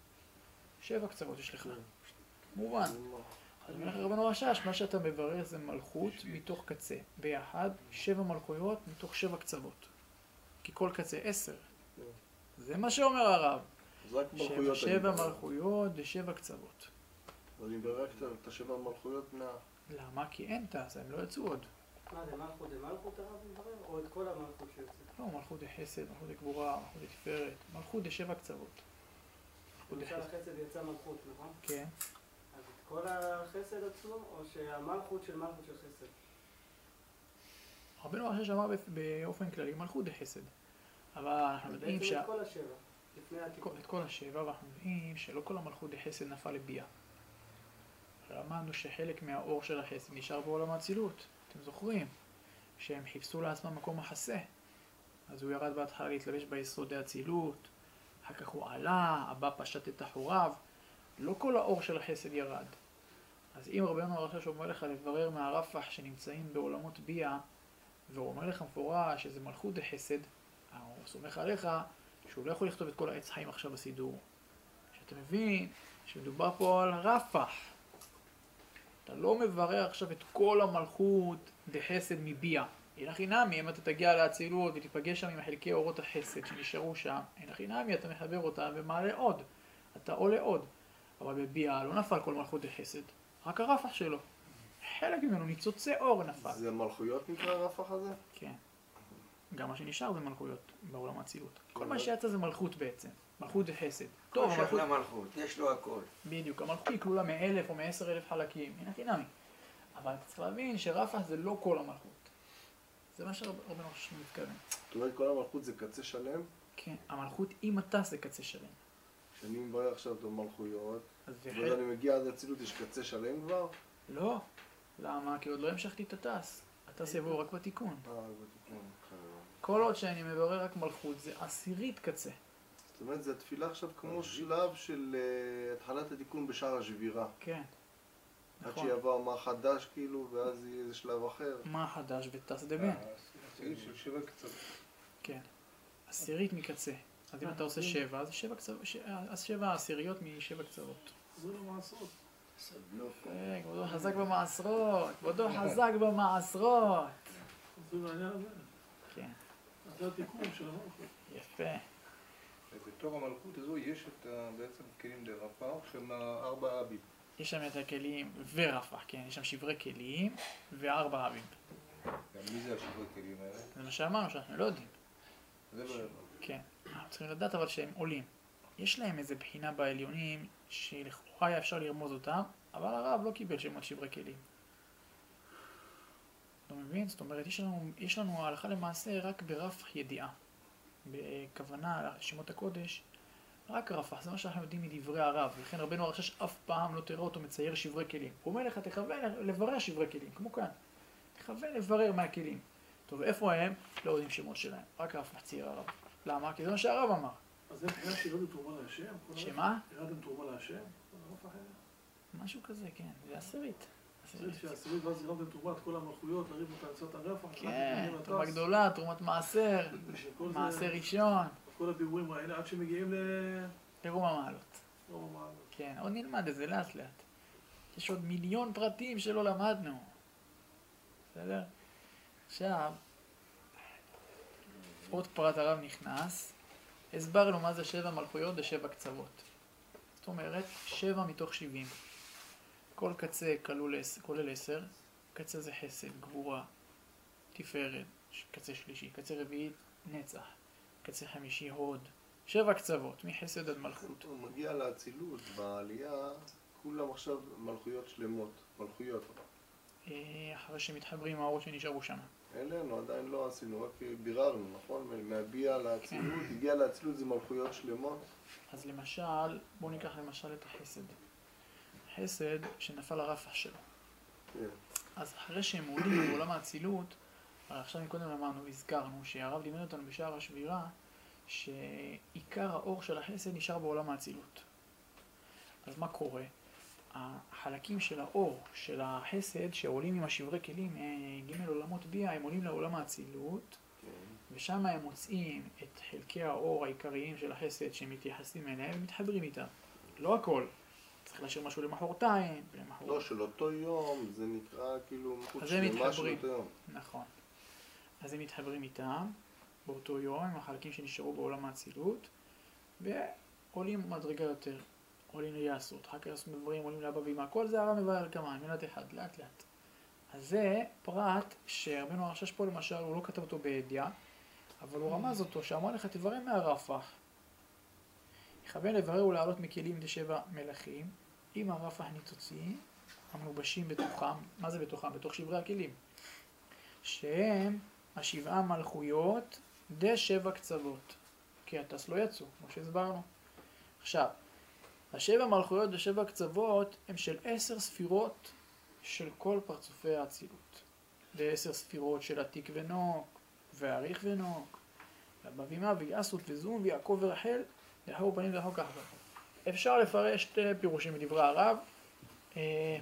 שבע קצוות יש לך. מובן. אז אומר לך רבנו הרש"ש, מה שאתה מברר זה מלכות מתוך קצה. ביחד, שבע מלכויות מתוך שבע קצוות. כי כל קצה עשר. זה מה שאומר הרב.
אז רק מלכויות.
שבע מלכויות ושבע קצוות.
אז אני מברר את השבע מלכויות מה...
למה? כי אין טס, הם לא יצאו עוד.
מה, זה מלכות, זה מלכות הרב מברר? או את כל המלכות שיוצאת?
לא, מלכות דחסד, מלכות דגבורה, מלכות דתפארת. מלכות דשבע קצוות. מלכות
למשל
דחסד.
החסד יצא מלכות, נכון?
כן.
אז את כל החסד עצמו, או שהמלכות של מלכות של חסד?
רבנו הרש"ש אמר באופן כללי מלכות דחסד. אבל אנחנו יודעים
בעצם
שה...
את כל השבע, לפני התיקון.
את כל השבע, ואנחנו יודעים שלא כל המלכות דחסד נפל לביאה. למדנו שחלק מהאור של החסד נשאר בעולם האצילות. אתם זוכרים? שהם חיפשו לעצמם מקום מחסה. אז הוא ירד בהתחלה להתלבש ביסודי האצילות, אחר כך הוא עלה, הבא פשט את אחוריו. לא כל האור של החסד ירד. אז אם רבנו הרש"ש אומר לך לברר מהרפ"ח שנמצאים בעולמות ביאה, והוא אומר לך מפורש שזה מלכות דחסד, הוא סומך עליך שהוא לא יכול לכתוב את כל העץ חיים עכשיו בסידור. שאתה מבין שמדובר פה על רפ"ח. אתה לא מברר עכשיו את כל המלכות דחסד מביאה. אין הכי נמי, אם אתה תגיע לאצילות ותיפגש שם עם חלקי אורות החסד שנשארו שם, אין הכי נמי, אתה מחבר אותם ומעלה עוד. אתה עולה עוד. אבל בביאה לא נפל כל מלכות דחסד, רק הרפ"ח שלו. חלק ממנו ניצוצי אור נפל.
זה מלכויות נקרא הרפ"ח הזה?
כן. גם מה שנשאר זה מלכויות בעולם האצילות. כל מה שיצא זה מלכות בעצם. מלכות דחסד. טוב,
שייך למלכות, יש לו הכל.
בדיוק, המלכות היא כלולה מאלף או מעשר אלף חלקים, אין הכי נמי. אבל אתה צריך להבין שרפ"ח זה לא כל המלכות. זה מה שרבנו הרש"ש מתכוון.
זאת אומרת, כל המלכות זה קצה שלם?
כן, המלכות עם הטס זה קצה שלם.
כשאני מברר עכשיו את המלכויות,
אז זה
ועוד אני מגיע עד האצילות, יש קצה שלם כבר?
לא. למה? כי עוד לא המשכתי את הטס. הטס יבוא רק בתיקון.
אה, בתיקון.
כל עוד שאני מברר רק מלכות, זה עשירית קצה.
זאת אומרת, זו התפילה עכשיו כמו שלב של uh, התחלת התיקון בשער השבירה.
כן.
עד
נכון.
שיבוא מה חדש כאילו, ואז יהיה איזה שלב אחר.
מה חדש וטס דבן.
הסעיף של שבע קצת.
כן. עשירית מקצה. אז אם אתה עושה שבע, אז שבע קצוות, אז שבע עשיריות משבע קצוות.
זה לא מעשרות.
יפה, כבודו חזק במעשרות, כבודו חזק במעשרות.
זה בעניין הזה.
כן.
זה התיקון של המלכות.
יפה.
ובתור המלכות הזו יש את ה- בעצם כלים דרפ"א שהם ארבע אבים.
יש שם את הכלים ורפ"א, כן, יש שם שברי כלים וארבע אבים.
גם מי זה השברי כלים האלה?
זה מה שאמרנו שאנחנו לא יודעים.
זה לא ידענו.
כן. אנחנו צריכים לדעת אבל שהם עולים. יש להם איזה בחינה בעליונים שלכאורה היה אפשר לרמוז אותם, אבל הרב לא קיבל שמות שברי כלים. אתה מבין? זאת אומרת, יש לנו, יש לנו הלכה למעשה רק ברף ידיעה. בכוונה, שמות הקודש, רק רפ"א, זה מה שאנחנו יודעים מדברי הרב, ולכן רבנו הרשש אף פעם לא תראה אותו מצייר שברי כלים. הוא אומר לך, תכוון לברר שברי כלים, כמו כאן. תכוון לברר מהכלים. טוב, איפה הם? לא יודעים שמות שלהם, רק רפ"א צייר הרב. למה? כי זה מה שהרב אמר.
אז זה בחינה שירדתם תרומה להשם?
שמה?
ירדתם תרומה להשם?
משהו כזה, כן, זה עשירית.
זה שהעשירית ואז ירדתם תרומה את כל המלכויות, לריב אותה לצאת הרפ"א.
כן, תרומה גדולה, תרומת מעשר, מעשר ראשון.
כל הבירורים האלה עד שמגיעים ל...
תראו מה מעלות.
לא מה...
כן, עוד נלמד את זה לאט לאט. יש עוד מיליון פרטים שלא למדנו. בסדר? עכשיו, עוד פרט הרב נכנס, הסברנו מה זה שבע מלכויות ושבע קצוות. זאת אומרת, שבע מתוך שבעים. כל קצה כלול, כולל עשר, קצה זה חסד, גבורה, תפארת, קצה שלישי, קצה רביעי, נצח, קצה חמישי, הוד. שבע קצוות, מחסד עד מלכות.
הוא מגיע לאצילות, בעלייה, כולם עכשיו מלכויות שלמות, מלכויות.
אחרי שמתחברים האורות שנשארו שם.
אלינו, עדיין לא עשינו, רק ביררנו, נכון? מהביע לאצילות, הגיע לאצילות זה מלכויות שלמות.
אז למשל, בואו ניקח למשל את החסד. חסד שנפל הרפ"א שלו.
כן.
אז אחרי שהם עולים בעולם האצילות, עכשיו מקודם אמרנו, הזכרנו, שהרב לימד אותנו בשער השבירה, שעיקר האור של החסד נשאר בעולם האצילות. אז מה קורה? החלקים של האור של החסד שעולים עם השברי כלים, ג' עולמות ביאה, הם עולים לעולם האצילות, ושם הם מוצאים את חלקי האור העיקריים של החסד שהם מתייחסים אליהם ומתחברים איתם. לא הכל. צריך להשאיר משהו למחרתיים, ולמחרת...
לא, של אותו יום, זה נקרא כאילו מחוץ
אז הם
שלמה של
מתחברים.
אותו יום.
נכון. אז הם מתחברים איתם באותו יום, עם החלקים שנשארו בעולם האצילות, ועולים מדרגה יותר. עולים ליעשות, אחר כך עשו דברים, עולים לאבא ואמא, כל זה הרב מבאר כמה, מילת אחד, לאט לאט. אז זה פרט שרבנו הרשש פה למשל, הוא לא כתב אותו בידיעה, אבל הוא רמז אותו, שאמר לך תברר מהרפ"ח. יכוון לברר ולעלות מכלים דשבע מלכים, עם הרפ"ח ניצוצים, המלובשים בתוכם, מה זה בתוכם? בתוך שברי הכלים. שהם השבעה מלכויות דשבע קצוות. כי הטס לא יצאו, כמו שהסברנו. עכשיו, השבע מלכויות ושבע קצוות הם של עשר ספירות של כל פרצופי האצילות. זה עשר ספירות של עתיק ונוק, ועריך ונוק, והבבימה ויעשות וזום ויעקב ורחל, לאחור פנים ולאחור ככה. אפשר לפרש שתי פירושים מדברי הרב, אה,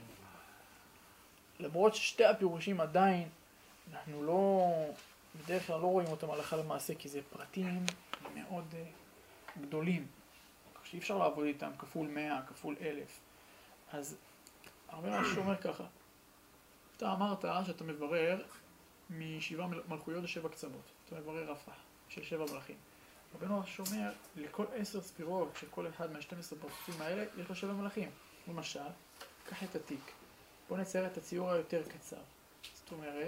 למרות ששתי הפירושים עדיין, אנחנו לא, בדרך כלל לא רואים אותם הלכה למעשה, כי זה פרטים מאוד אה, גדולים. שאי אפשר לעבוד איתם כפול מאה, כפול אלף. אז הרבה משהו אומר ככה. אתה אמרת שאתה מברר משבעה מלכויות לשבע קצוות. אתה מברר רפ"ח של שבע מלכים. הרבה משהו אומר, לכל עשר ספירות של כל אחד מה-שנים עשר פרצופים האלה, יש לו שבע מלכים. למשל, קח את התיק. בוא נצייר את הציור היותר קצר. זאת אומרת,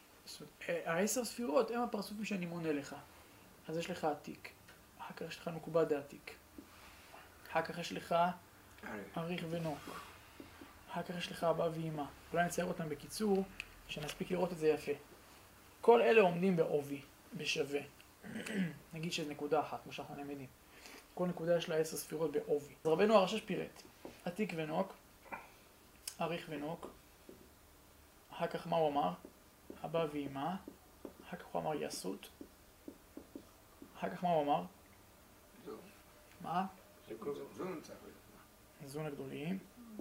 העשר ספירות הם הפרצופים שאני מונה לך. אז יש לך התיק. אחר כך יש לך נקובה דעתיק. אחר כך יש לך עריך ונוק. אחר כך יש לך אבא ואמא. אולי נצייר אותם בקיצור, שנספיק לראות את זה יפה. כל אלה עומדים בעובי, בשווה. נגיד שזה נקודה אחת, כמו שאנחנו למדים. כל נקודה יש לה עשר ספירות בעובי. אז רבנו הרש"ש פירט, עתיק ונוק, אריך ונוק, אחר כך מה הוא אמר? אבא ואמא, אחר כך הוא אמר יסות, אחר כך מה הוא אמר?
זון.
מה?
זון צריך להיות.
זון הגדולים,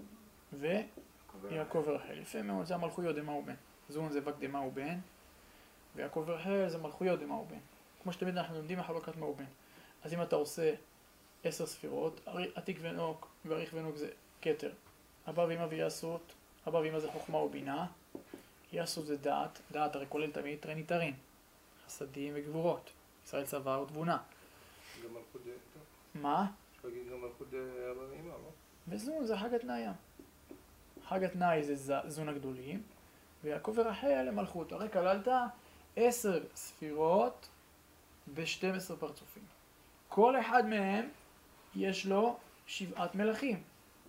ויעקב ורחל. יפה מאוד, זה המלכויות דמה ובן. זון זה וק דמה ובן, ויעקב ורחל זה מלכויות דמה ובן. כמו שתמיד אנחנו לומדים מחלוקת מה ובן. אז אם אתה עושה עשר ספירות, עתיק ונוק ואריך ונוק זה כתר. אבא ואמא ויסות, אבא ואמא זה חוכמה ובינה, יסות זה דעת, דעת הרי כולל תמיד תרני תרין, חסדים וגבורות, ישראל צבא ותבונה.
גם מלכות דה...
מה?
אפשר להגיד גם מלכות דה אבא ואמא, לא?
וזון זה חג התנאיה. חג התנאי זה זון הגדולים, ויעקב ורחל למלכות. הרי כללת עשר ספירות ב-שתים עשרה פרצופים. כל אחד מהם יש לו שבעת מלכים.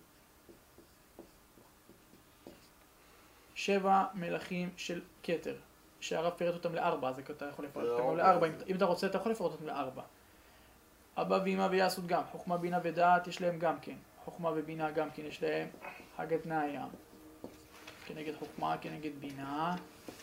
שבע מלכים של כתר, שהרב פירט אותם לארבע, אז אתה יכול לפרט אותם לארבע, אם אתה רוצה אתה יכול לפרט אותם לארבע. אבא ואמא ויסות גם, חוכמה בינה ודעת יש להם גם כן, חוכמה ובינה גם כן יש להם חג התנאיה, כנגד חוכמה, כנגד בינה,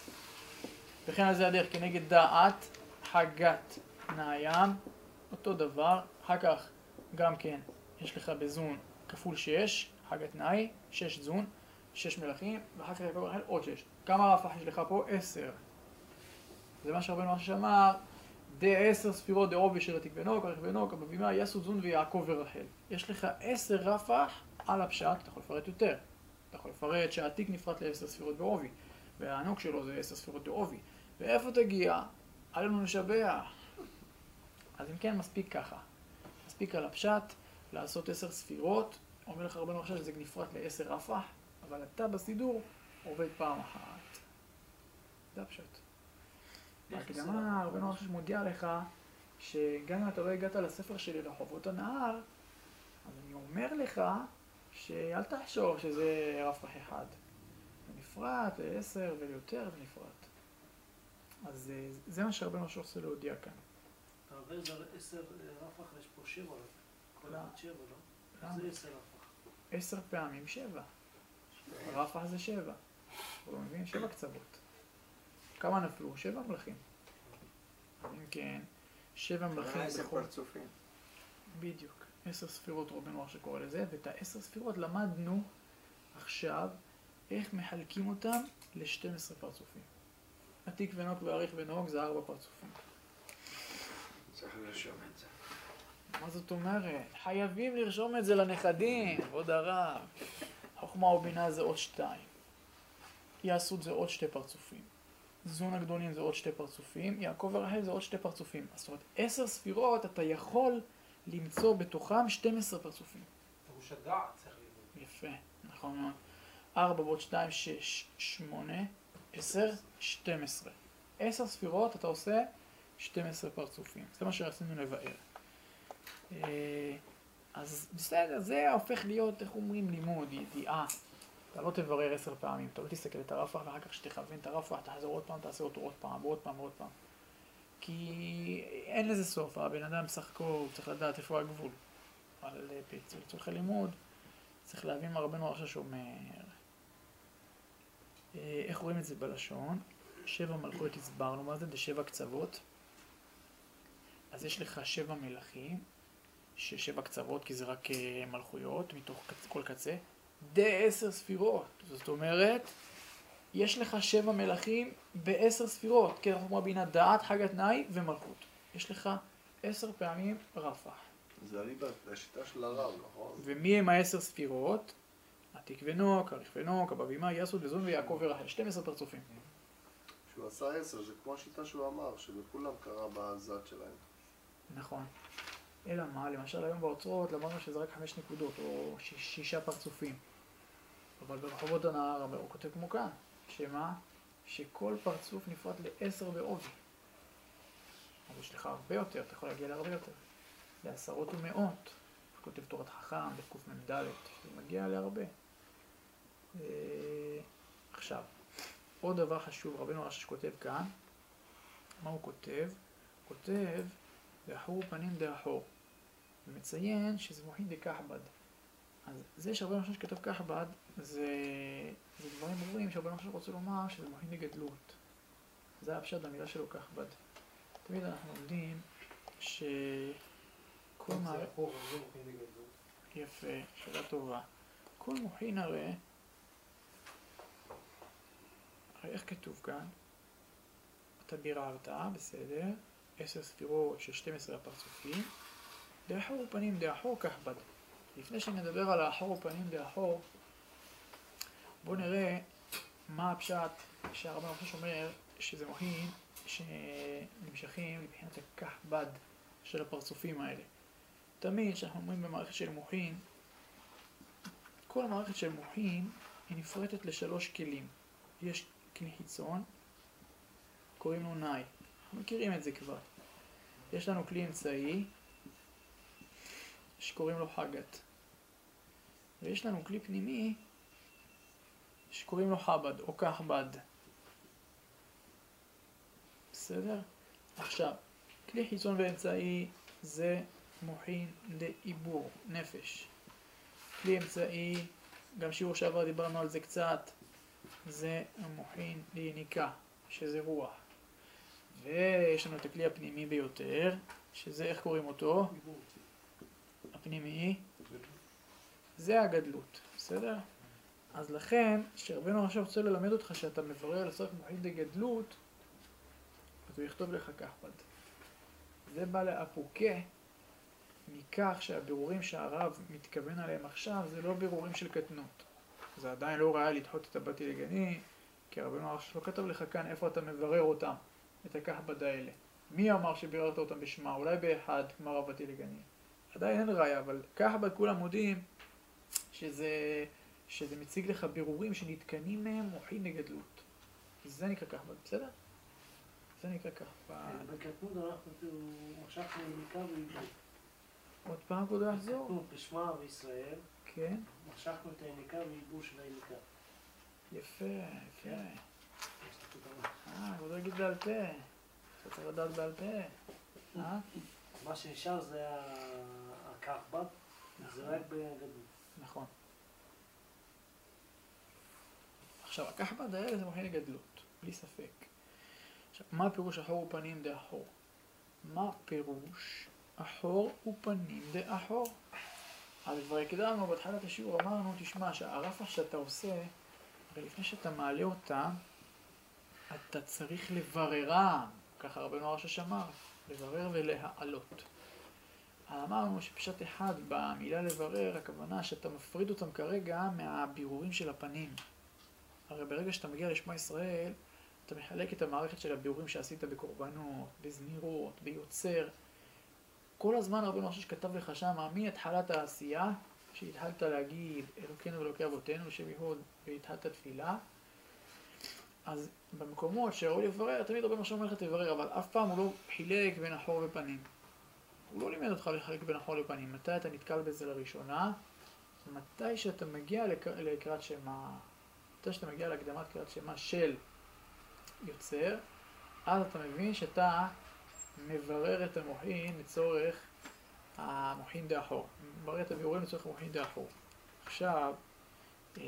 וכן על זה הדרך, כנגד דעת, חגת תנאיה, אותו דבר. אחר כך גם כן יש לך בזון כפול שש, חג התנאי, שש זון, שש מלכים, ואחר כך יעקב ורחל עוד שש. כמה רפ"ח יש לך פה? עשר. זה מה שרבנו הרש"ש אמר, דה עשר ספירות דעובי של עתיק ונוק, אריך ונוק, אבא ואמא, יסות זון ויעקב ורחל. יש לך עשר רפ"ח על הפשט, אתה יכול לפרט יותר. אתה יכול לפרט שהעתיק נפרט לעשר ספירות בעובי, והענוק שלו זה עשר ספירות בעובי. ואיפה תגיע? עלינו לשבח. אז אם כן, מספיק ככה. מספיק על הפשט, לעשות עשר ספירות, אומר לך רבנו הרש"ש שזה נפרט לעשר רפ"ח, אבל אתה בסידור עובד פעם אחת. זה הפשט. בהקדמה רבנו הרש"ש מודיע לך שגם אם אתה לא הגעת לספר שלי רחובות הנהר, אז אני אומר לך שאל תחשוב שזה רפ"ח אחד. זה נפרט לעשר וליותר ונפרט. אז זה מה שרבנו הרש"ש רוצה להודיע כאן.
אתה עובד על עשר רפ"ח ויש פה שבע, כל אחד שבע, לא? זה עשר רפ"ח.
עשר פעמים שבע. רפ"ח זה שבע. הוא לא מבין? שבע קצוות. כמה נפלו? שבע מלכים. אם כן, שבע מלכים
עשר
בכל...
פרצופים.
בדיוק. עשר ספירות רבנו הרש"ש קורא לזה, ואת העשר ספירות למדנו עכשיו איך מחלקים אותם ל-שתים עשרה פרצופים. עתיק ונוק ואריך ונוק זה ארבע פרצופים.
צריך לרשום את זה.
מה זאת אומרת? חייבים לרשום את זה לנכדים, עוד הרב. חוכמה ובינה זה עוד שתיים. יסות זה עוד שתי פרצופים. זון הגדולים זה עוד שתי פרצופים. יעקב ורחל זה עוד שתי פרצופים. זאת אומרת, עשר ספירות אתה יכול למצוא בתוכם שתים עשרה פרצופים.
פירוש הדעת צריך ללמוד.
יפה, נכון מאוד. ארבע ועוד שתיים, שש, שמונה, עשר, שתים עשרה. עשר ספירות אתה עושה שתים עשרה פרצופים. זה מה שרצינו לבאר. אז בסדר, זה הופך להיות, איך אומרים, לימוד, ידיעה. אתה לא תברר עשר פעמים, אתה לא תסתכל את הרפ"ח ואחר כך שתכוון את הרפ"ח, תחזור עוד פעם, תעשה אותו עוד פעם, ועוד פעם, ועוד פעם. כי אין לזה סוף, הבן אדם בסך הכל צריך לדעת איפה הגבול. אבל לצורך הלימוד צריך להבין מה רבנו הרש"ש אומר. איך רואים את זה בלשון? שבע מלכויות הסברנו מה זה, זה שבע קצוות. אז יש לך שבע מלכים, ששבע קצוות, כי זה רק מלכויות, מתוך כל קצה. דה עשר ספירות, זאת אומרת, יש לך שבע מלכים בעשר ספירות, כן, חוכמה בינה דעת, חג התנאי ומלכות. יש לך עשר פעמים רפ"ח.
זה הליבה, השיטה של הרב, נכון?
ומי הם העשר ספירות? עתיק ונוק, אריך ונוק, אבא ואמא, יסות וזון ויעקב ורחל, שתים עשרה פרצופים.
שהוא עשה עשר, זה כמו השיטה שהוא אמר, שבכולם קרה בזת שלהם.
נכון. אלא מה, למשל היום באוצרות למדנו שזה רק חמש נקודות, או שיש, שישה פרצופים. אבל ברחובות הנהר הוא כותב כמו כאן, שמה? שכל פרצוף נפרט לעשר בעובי. אז יש לך הרבה יותר, אתה יכול להגיע להרבה יותר. לעשרות ומאות. הוא כותב תורת חכם, בקוף מ"ד, שזה מגיע להרבה. עכשיו, עוד דבר חשוב, רבנו הרש"ש כותב כאן, מה הוא כותב? הוא כותב, דאחור פנים דאחור. ומציין שזה מוחין דקחבד. אז זה שהרבנו החשש כתב כחבד, זה, זה דברים ברורים שהרבנו החשש רוצה לומר שזה מוחין דגדלות. זה הפשט במילה שלו כחבד. תמיד אנחנו לומדים שכל מה...
זה אחורה, זה מוחין דגדלות.
יפה, שאלה טובה. כל מוחין הרי, הרי איך כתוב כאן? אתה ביררת, בסדר, עשר ספירות של שתים עשרה הפרצופים, דאחור פנים דאחור כחבד. לפני שנדבר על האחור פנים דאחור, בואו נראה מה הפשט שהרבן החשש אומר שזה מוחין שנמשכים לבחינת הכחבד של הפרצופים האלה. תמיד כשאנחנו אומרים במערכת של מוחין, כל המערכת של מוחין היא נפרטת לשלוש כלים. יש כלי חיצון, קוראים לו נאי. מכירים את זה כבר. יש לנו כלי אמצעי, שקוראים לו חגת. ויש לנו כלי פנימי, שקוראים לו חבד או כחבד. בסדר? עכשיו, כלי חיצון ואמצעי זה מוחין לעיבור, נפש. כלי אמצעי, גם שיעור שעבר דיברנו על זה קצת, זה מוחין ליניקה, שזה רוח. ויש לנו את הכלי הפנימי ביותר, שזה איך קוראים אותו? הפנימי. זה הגדלות, בסדר? אז לכן, כשרבנו עכשיו רוצה ללמד אותך שאתה מברר לצורך מוחין דגדלות, אז הוא יכתוב לך כחבד. זה בא לאפוקה מכך שהבירורים שהרב מתכוון עליהם עכשיו זה לא בירורים של קטנות. זה עדיין לא ראוי לדחות את הבתי לגני, כי רבנו עכשיו לא כתב לך כאן איפה אתה מברר אותם, את הכחבד האלה. מי אמר שביררת אותם בשמה? אולי באחד, כמו הבתי לגני. עדיין אין ראיה, אבל כחבד כולם מודים שזה, שזה מציג לך בירורים שנתקנים מהם מוחין דגדלות. זה נקרא כחבד, בסדר? זה נקרא כחבד.
בקטנות אנחנו משכנו יניקה ועיבור.
עוד פעם כבודו יחזור?
בקטנות בשמה וישראל,
כן.
משכנו את היניקה ועיבור של היניקה.
יפה, יפה. אה, כבודו יגיד בעל פה. אתה צריך לדעת בעל פה. אה?
מה שנשאר זה הכחבד, זה רק בגדלות.
נכון. עכשיו, הכחבד האלה זה מוחין לגדלות, בלי ספק. עכשיו, מה פירוש אחור ופנים דאחור? מה פירוש אחור ופנים דאחור? אז כבר הקדמנו בהתחלת השיעור, אמרנו, תשמע, שהרפה שאתה עושה, הרי לפני שאתה מעלה אותה, אתה צריך לבררם, ככה רבנו הראש אמר, לברר ולהעלות. אמרנו שפשט אחד במילה לברר, הכוונה שאתה מפריד אותם כרגע מהבירורים של הפנים. הרי ברגע שאתה מגיע לשמוע ישראל, אתה מחלק את המערכת של הבירורים שעשית בקורבנות, בזמירות, ביוצר. כל הזמן רבנו הראש כתב לך שם, מהתחלת העשייה, שהתחלת להגיד אלוקינו ואלוקי אבותינו שביהוד והתחלת תפילה, אז במקומות שראוי לברר, תמיד רבנו הראש אומר לך תברר, אבל אף פעם הוא לא חילק בין אחור ופנים. הוא לא לימד אותך לחלק בין אחור לפנים. מתי אתה נתקל בזה לראשונה? מתי שאתה מגיע לק... לקראת שמה, מתי שאתה מגיע להקדמת קראת שמה של יוצר, אז אתה מבין שאתה מברר את המוחין לצורך המוחין דאחור. מברר את הבירורים לצורך המוחין דאחור. עכשיו, אה,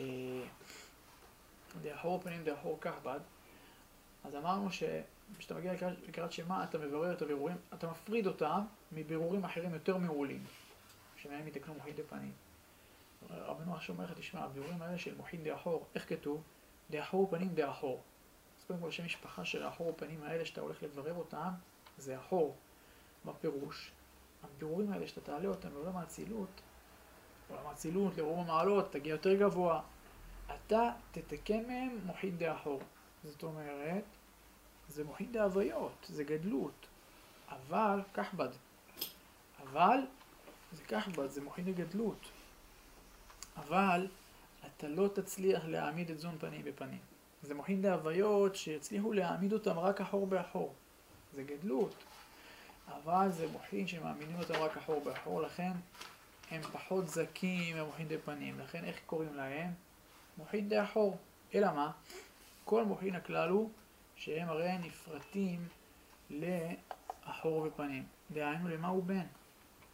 דאחור פנים דאחור כחבד, אז אמרנו שכשאתה מגיע לקראת, לקראת שמה, אתה מברר את הבירורים, אתה מפריד אותם מבירורים אחרים יותר מעולים, שמהם יתקנו מוחין דפנים. רבנו עכשיו אומר לך, תשמע, הבירורים האלה של מוחין דאחור, איך כתוב? דאחור פנים דאחור. אז קודם כל, שם משפחה של האחור ופנים האלה שאתה הולך לברר אותם, זה אחור. מה פירוש? הבירורים האלה שאתה תעלה אותם לעולם האצילות, לעולם האצילות, לרום המעלות, תגיע יותר גבוה, אתה תתקן מהם מוחין דאחור. זאת אומרת, זה מוחין דהוויות, זה גדלות. אבל, כחבד. אבל, זה כחבד, זה מוחין דגדלות. אבל, אתה לא תצליח להעמיד את זון פנים בפנים. זה מוחין דהוויות שיצליחו להעמיד אותם רק אחור באחור. זה גדלות. אבל זה מוחין שמאמינים אותם רק אחור באחור, לכן הם פחות זקים ממוחין דפנים. לכן איך קוראים להם? מוחין דאחור. אלא מה? כל מוחין הכלל הוא שהם הרי נפרטים לאחור ופנים. דהיינו למה הוא בן?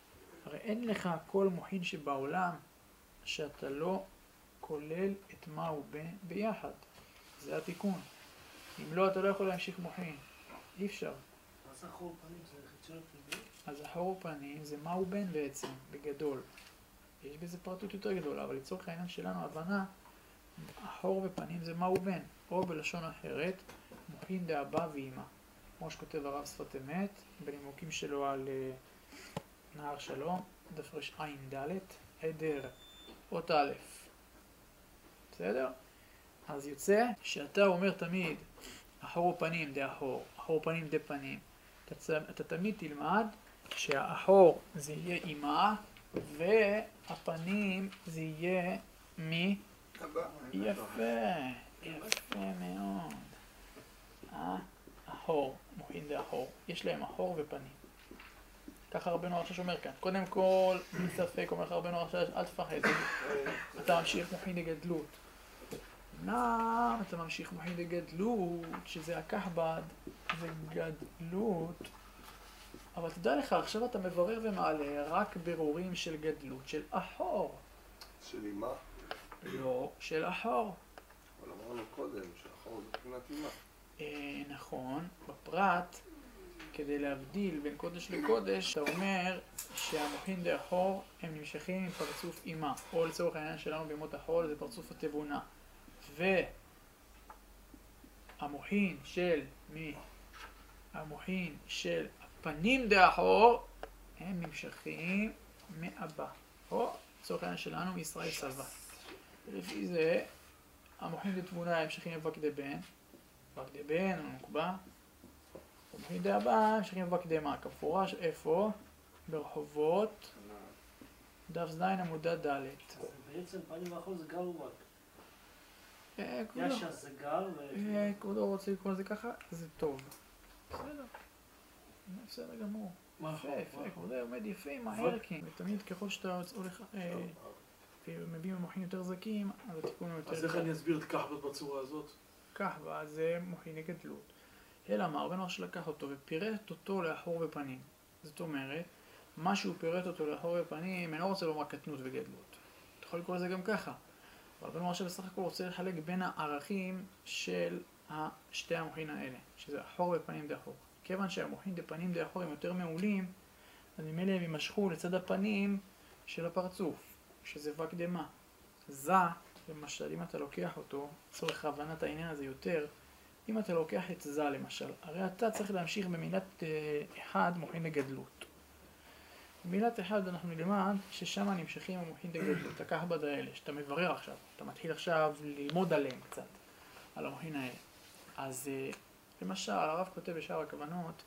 הרי אין לך כל מוחין שבעולם שאתה לא כולל את מה הוא בין ביחד. זה התיקון. אם לא, אתה לא יכול להמשיך מוחין. אי אפשר.
אז אחור פנים זה חיצוניות פנימיות?
אז אחור פנים זה מה הוא בין בעצם, בגדול. יש בזה פרטות יותר גדולה, אבל לצורך העניין שלנו, הבנה, אחור ופנים זה מה הוא בין. או בלשון אחרת, מוחין דאבא ואמא. כמו שכותב הרב שפת אמת, בנימוקים שלו על uh, נהר שלום, דף רע"ד, עדר, אות א'. בסדר? אז יוצא שאתה אומר תמיד אחור פנים דאחור, אחור פנים דפנים. אתה, אתה תמיד תלמד שהאחור זה יהיה אמא והפנים זה יהיה מי? יפה, יפה מאוד. אה? אחור, מוחין דאחור. יש להם אחור ופנים. ככה רבנו הרשש אומר כאן. קודם כל, בלי ספק, אומר לך רבנו הרשש, אל תפחד. אתה ממשיך מוחין דגדלות. נעם, אתה ממשיך מוחין דגדלות, שזה הכחב"ד, זה גדלות. אבל תדע לך, עכשיו אתה מברר ומעלה רק ברורים של גדלות, של אחור.
של אימה?
לא, של אחור.
אבל אמרנו קודם שאחור זה מבחינת אימה.
אה, נכון, בפרט, כדי להבדיל בין קודש לקודש, אתה אומר שהמוחין דאחור הם נמשכים עם פרצוף אימה, או לצורך העניין שלנו בימות החול זה פרצוף התבונה. והמוחין של מי? המוחין של הפנים דאחור הם נמשכים מאבא, או לצורך העניין שלנו מישראל סלווה. ולפי זה המוחין דתבונה הם נמשכים מבק דבן, מבק דבן או נוקבה, המוחין דאבא הם נמשכים מבק דמה, כמפורש איפה? ברחובות דף זין עמודה ד'.
בעצם פנים ואחור זה גר ובק.
כבודו.
יש"ע זה גר ו...
כבודו רוצה לקרוא לזה ככה? זה טוב. בסדר. בסדר גמור. יפה, יפה. כבודו עומד יפה עם ההרקים. ותמיד ככל שאתה הולך ומביא ממוחין יותר זקים, אז התיקון הוא יותר...
אז איך אני אסביר את כחב"ד בצורה הזאת?
כחב"ד זה מוחין גדלות. אלא מה, רבנו הרש"ש לקח אותו ופירט אותו לאחור ופנים. זאת אומרת, מה שהוא פירט אותו לאחור ופנים, אני לא רוצה לומר קטנות וגדלות. אתה יכול לקרוא לזה גם ככה. אבל רבנו הרש"ש בסך הכל רוצה לחלק בין הערכים של שתי המוחין האלה, שזה אחור ופנים דאחור. כיוון שהמוחין דפנים דאחור הם יותר מעולים, אז ממילא הם יימשכו לצד הפנים של הפרצוף, שזה וקדמה. זה, למשל, אם אתה לוקח אותו, צורך הבנת העניין הזה יותר, אם אתה לוקח את זה למשל, הרי אתה צריך להמשיך במילת אחד מוחין לגדלות. במילת אחד אנחנו נלמד ששם נמשכים המוחין דגדלות, הכחב"ד האלה, שאתה מברר עכשיו, אתה מתחיל עכשיו ללמוד עליהם קצת, על המוחין האלה. אז למשל, הרב כותב בשאר הכוונות,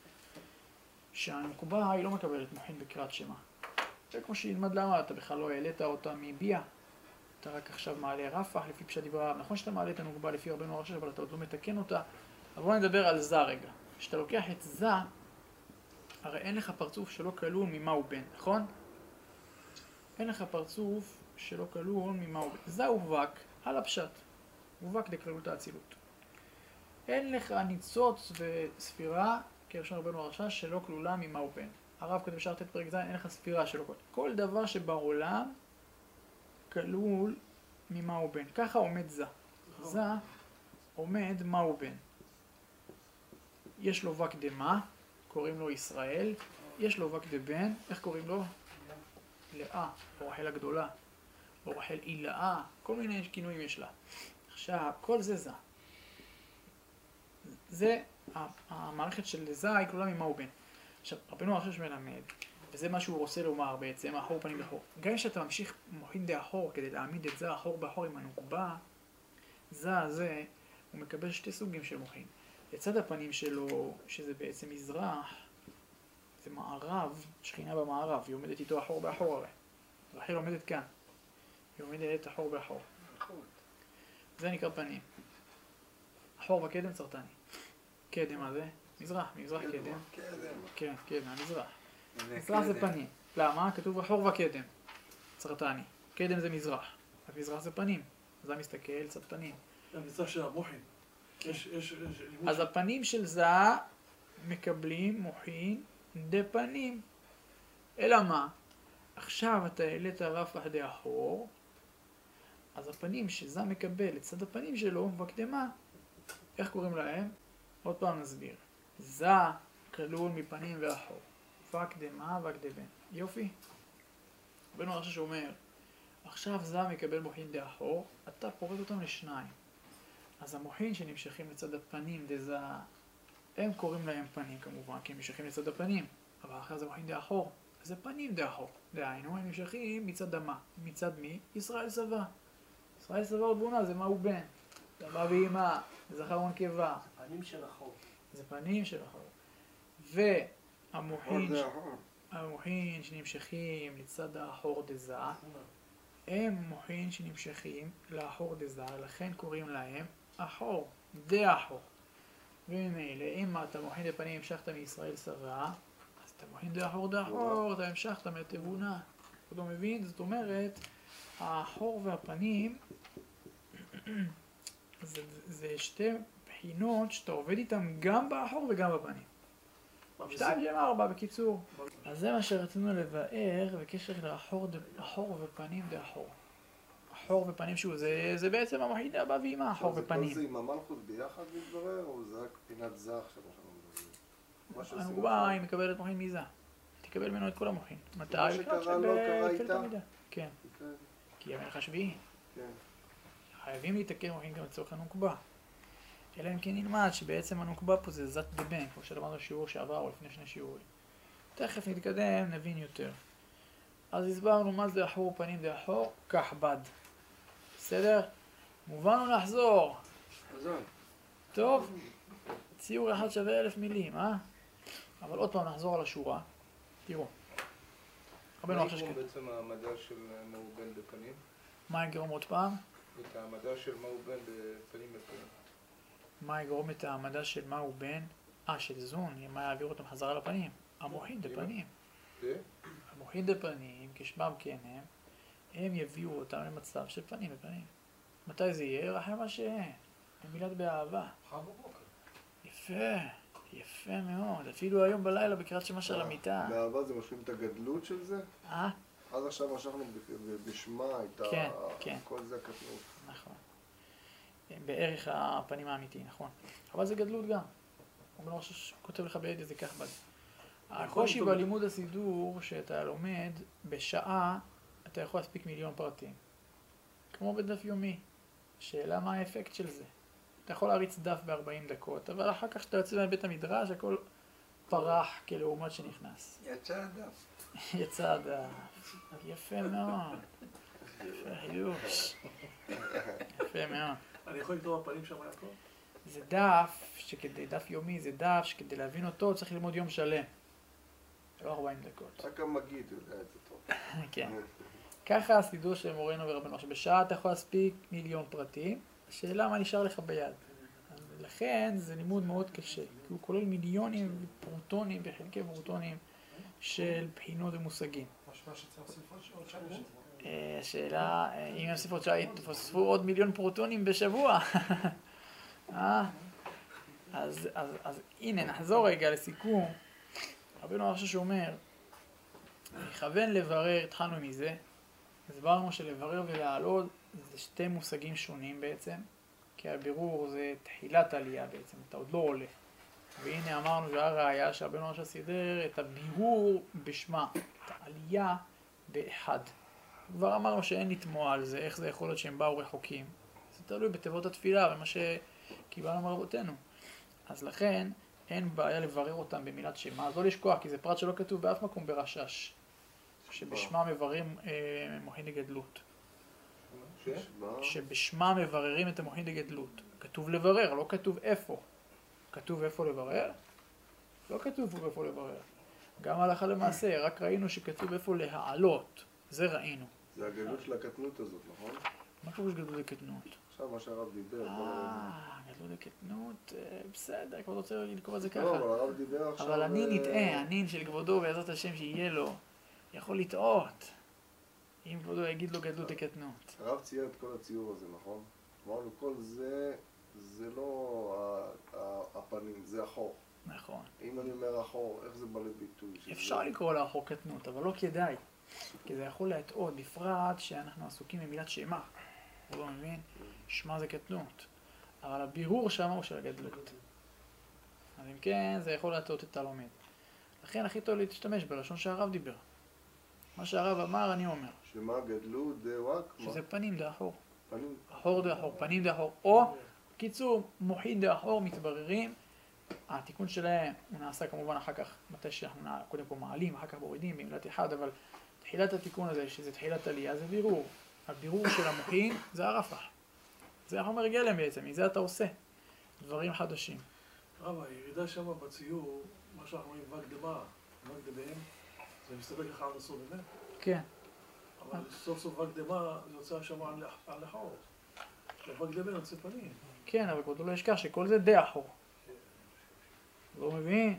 שהנוקבה היא לא מקבלת מוחין בקריאת שמע. זה כמו שילמד למה, אתה בכלל לא העלית אותה מביאה, אתה רק עכשיו מעלה רפ"ח לפי פשט דברי הרב. נכון שאתה מעלה את הנוקבה לפי רבנו הרש"ש, אבל אתה עוד לא מתקן אותה. אבל בוא נדבר על זה רגע. כשאתה לוקח את זה, הרי אין לך פרצוף שלא כלול ממה הוא בן, נכון? אין לך פרצוף שלא כלול ממה הוא בן. זה הובק על הפשט. הובק דכללות האצילות. אין לך ניצוץ וספירה, כראשון רבנו הרש"ש, שלא כלולה ממה הוא בן. הרב כותב בשער ט' פרק ז', אין לך ספירה שלא כלולה. כל דבר שבעולם כלול ממה הוא בן. ככה עומד זה. זה עומד מה הוא בן. יש לו וקדמה, קוראים לו ישראל, יש לו וקדבן, איך קוראים לו? לאה, או רחל הגדולה, או רחל אילאה, כל מיני כינויים יש לה. עכשיו, כל זה זה. זה, המערכת של זה היא כלולה ממה הוא בן. עכשיו, רבנו הרש"ש מלמד, וזה מה שהוא רוצה לומר בעצם, אחור פנים לאחור. גם כשאתה ממשיך מוחין דאחור כדי להעמיד את זה אחור באחור עם הנוקבה, זה הזה, הוא מקבל שתי סוגים של מוחין. לצד הפנים שלו, שזה בעצם מזרח, זה מערב, שכינה במערב, היא עומדת איתו אחור באחור הרי. רחל עומדת כאן, היא עומדת אחור באחור. זה נקרא פנים. אחור וקדם צרטני. קדם מה זה? מזרח, מזרח קדם. כן, קדם, המזרח. מזרח זה פנים. למה? כתוב אחור וקדם. צרטני. קדם זה מזרח. רק מזרח זה פנים. זה מסתכל צד פנים.
זה המזרח של המוחין. יש, יש, יש,
אז הפנים של זה מקבלים מוחין דפנים. אלא מה? עכשיו אתה העלית רף עדי אחור, אז הפנים שזה מקבל לצד הפנים שלו, בהקדמה, איך קוראים להם? עוד פעם נסביר. זה כלול מפנים ואחור. והקדמה והקדבן. יופי. רבנו הראשי שאומר, עכשיו זה מקבל מוחין דאחור, אתה פורט אותם לשניים. אז המוחין שנמשכים לצד הפנים דזה, הם קוראים להם פנים כמובן, כי הם נמשכים לצד הפנים. אבל אחרי זה מוחין דאחור, זה פנים דאחור. דהיינו, הם נמשכים מצד המה. מצד מי? ישראל סבא. ישראל סבא ותבונה, זה מה הוא בן. זה אבא ואמא, זה זכר ונקבה.
זה פנים של החור.
זה פנים של החור. והמוחין, המוחין שנמשכים לצד האחור דזה, הם מוחין שנמשכים לאחור דזה, לכן קוראים להם אחור, דאחור. וממילא, אם אתה מוחין דפנים המשכת מישראל סבא, אז אתה מוחין דאחור דאחור, אתה המשכת מתבונה. אתה לא מבין? זאת אומרת, האחור והפנים זה, זה שתי בחינות שאתה עובד איתם גם באחור וגם בפנים. שתיים, שם ארבע, בקיצור. אז זה מה שרצינו לבאר בקשר לאחור ופנים דאחור. אחור ופנים, שוב, זה, זה בעצם המוחין דאבא ואמא, אחור ופנים.
כל זה עם המלכות ביחד מתברר, או זה רק פינת זך עכשיו שאנחנו מדברים?
הנקבה היא מקבלת מוחין מזה. תקבל ממנו את כל המוחין. מתי?
מה שקרה לא קרה איתה?
כן.
כן.
כי המלך השביעי.
כן.
חייבים להתקן מוחין גם לצורך הנוקבה. אלא אם כן נלמד שבעצם הנוקבה פה זה זת דבן, כמו שלמדנו שיעור שעבר או לפני שני שיעורים. תכף נתקדם, נבין יותר. אז הסברנו מה זה אחור פנים דאחור, כך בד. בסדר? מובן או נחזור? טוב, ציור אחד שווה אלף מילים, אה? אבל עוד פעם נחזור על השורה. תראו.
מה יגרום בעצם העמדה של מהו בן בפנים?
מה יגרום עוד פעם?
את העמדה של מהו בן בפנים בפנים.
מה יגרום את העמדה של מהו בן? אה, של זון, מה יעביר אותם חזרה לפנים? המוחין דפנים.
זה?
המוחין דפנים, כשמם כן הם, הם יביאו אותם למצב של פנים בפנים. מתי זה יהיה? אחרי מה שהם. במילת באהבה.
מחר בבוקר.
יפה, יפה מאוד. אפילו היום בלילה בקריאת שמע של המיטה.
באהבה זה משלים את הגדלות של זה?
אה?
עד עכשיו משכנו בשמה, הייתה...
כן, כן.
כל זה הקטנות.
נכון. בערך הפנים האמיתי, נכון. אבל זה גדלות גם. הוא לא כותב לך בידי זה כך בד. הקושי בלימוד הסידור שאתה לומד בשעה, אתה יכול להספיק מיליון פרטים. כמו בדף יומי. שאלה מה האפקט של זה. אתה יכול להריץ דף ב-ארבעים דקות, אבל אחר כך שאתה יוצא מבית המדרש, הכל פרח כלעומת שנכנס.
יצא הדף.
יצא הדף. יפה מאוד. יפה חידוש. יפה מאוד.
אני יכול לקרוא בפנים שם יעקב?
זה דף, שכדי, דף יומי זה דף שכדי להבין אותו צריך ללמוד יום שלם. לא ארבעים דקות.
רק המגיד יודע את זה טוב.
כן. ככה הסידור של מורנו ורבנו, שבשעה אתה יכול להספיק מיליון פרטים, השאלה מה נשאר לך ביד. לכן זה לימוד מאוד קשה, כי הוא כולל מיליונים פרוטונים וחלקי פרוטונים של בחינות ומושגים.
משמע שצריך להוסיף עוד שעה בשבוע.
השאלה, אם יוסיפו עוד שעה, יתווספו עוד מיליון פרוטונים בשבוע. אז, אז, אז הנה, נחזור רגע לסיכום. רבנו הראשי שאומר, מכוון לברר, התחלנו מזה, הסברנו שלברר ולהעלות זה שתי מושגים שונים בעצם, כי הבירור זה תחילת עלייה בעצם, אתה עוד לא עולה. והנה אמרנו שהראיה שרבנו הראשי סידר את הבירור בשמה, את העלייה באחד. כבר אמרנו שאין לתמוע על זה, איך זה יכול להיות שהם באו רחוקים. זה תלוי בתיבות התפילה ומה שקיבלנו מרבותינו. אז לכן אין בעיה לברר אותם במילת שמה, אז לא לשכוח, כי זה פרט שלא כתוב באף מקום ברשש, שבשמה מבררים אה, מוחין דגדלות. שבשמה מבררים את המוחין דגדלות. כתוב לברר, לא כתוב איפה. כתוב איפה לברר? לא כתוב איפה לברר. גם הלכה למעשה, רק ראינו שכתוב איפה להעלות. זה ראינו.
זה הגדלות של הקטנות הזאת, נכון?
מה פירוש גדלות לקטנות?
עכשיו מה שהרב דיבר.
אה, גדלות לקטנות, בסדר, כבר רוצה לקרוא את זה ככה.
לא, אבל הרב דיבר עכשיו...
אבל אני נטעה, הנין של כבודו בעזרת השם שיהיה לו, יכול לטעות. אם כבודו יגיד לו גדלות לקטנות.
הרב צייר את כל הציור הזה, נכון? אמרנו, כל זה, זה לא הפנים, זה החור.
נכון.
אם אני אומר החור, איך זה בא לביטוי?
אפשר לקרוא לאחור קטנות, אבל לא כדאי. כי זה יכול להטעות, בפרט שאנחנו עסוקים במילת שמה. הוא לא מבין? שמה זה קטנות. אבל הבירור שם הוא של הגדלות. אז אם כן, זה יכול להטעות את הלומד. לכן הכי טוב להשתמש בלשון שהרב דיבר. מה שהרב אמר, אני אומר.
שמה גדלות זה רק?
שזה פנים דאחור.
פנים?
אחור דאחור, פנים דאחור. או, קיצור, מוחין דאחור מתבררים. התיקון שלהם הוא נעשה כמובן אחר כך, מתי שאנחנו קודם כל מעלים, אחר כך מורידים במילת אחד, אבל תחילת התיקון הזה, שזה תחילת עלייה, זה בירור. הבירור של המוחין זה הרפח. זה החומר גלם בעצם, מזה אתה עושה דברים חדשים.
רב, הירידה שם בציור, מה שאנחנו רואים וגדמה, וגדביהם, זה מסתבר ככה על הסוף באמת?
כן.
אבל סוף סוף וגדמה זה יוצא שם על החור. וגדביהם יוצא פנים.
כן, אבל כבודו לא ישכח שכל זה די אחור. לא מבין?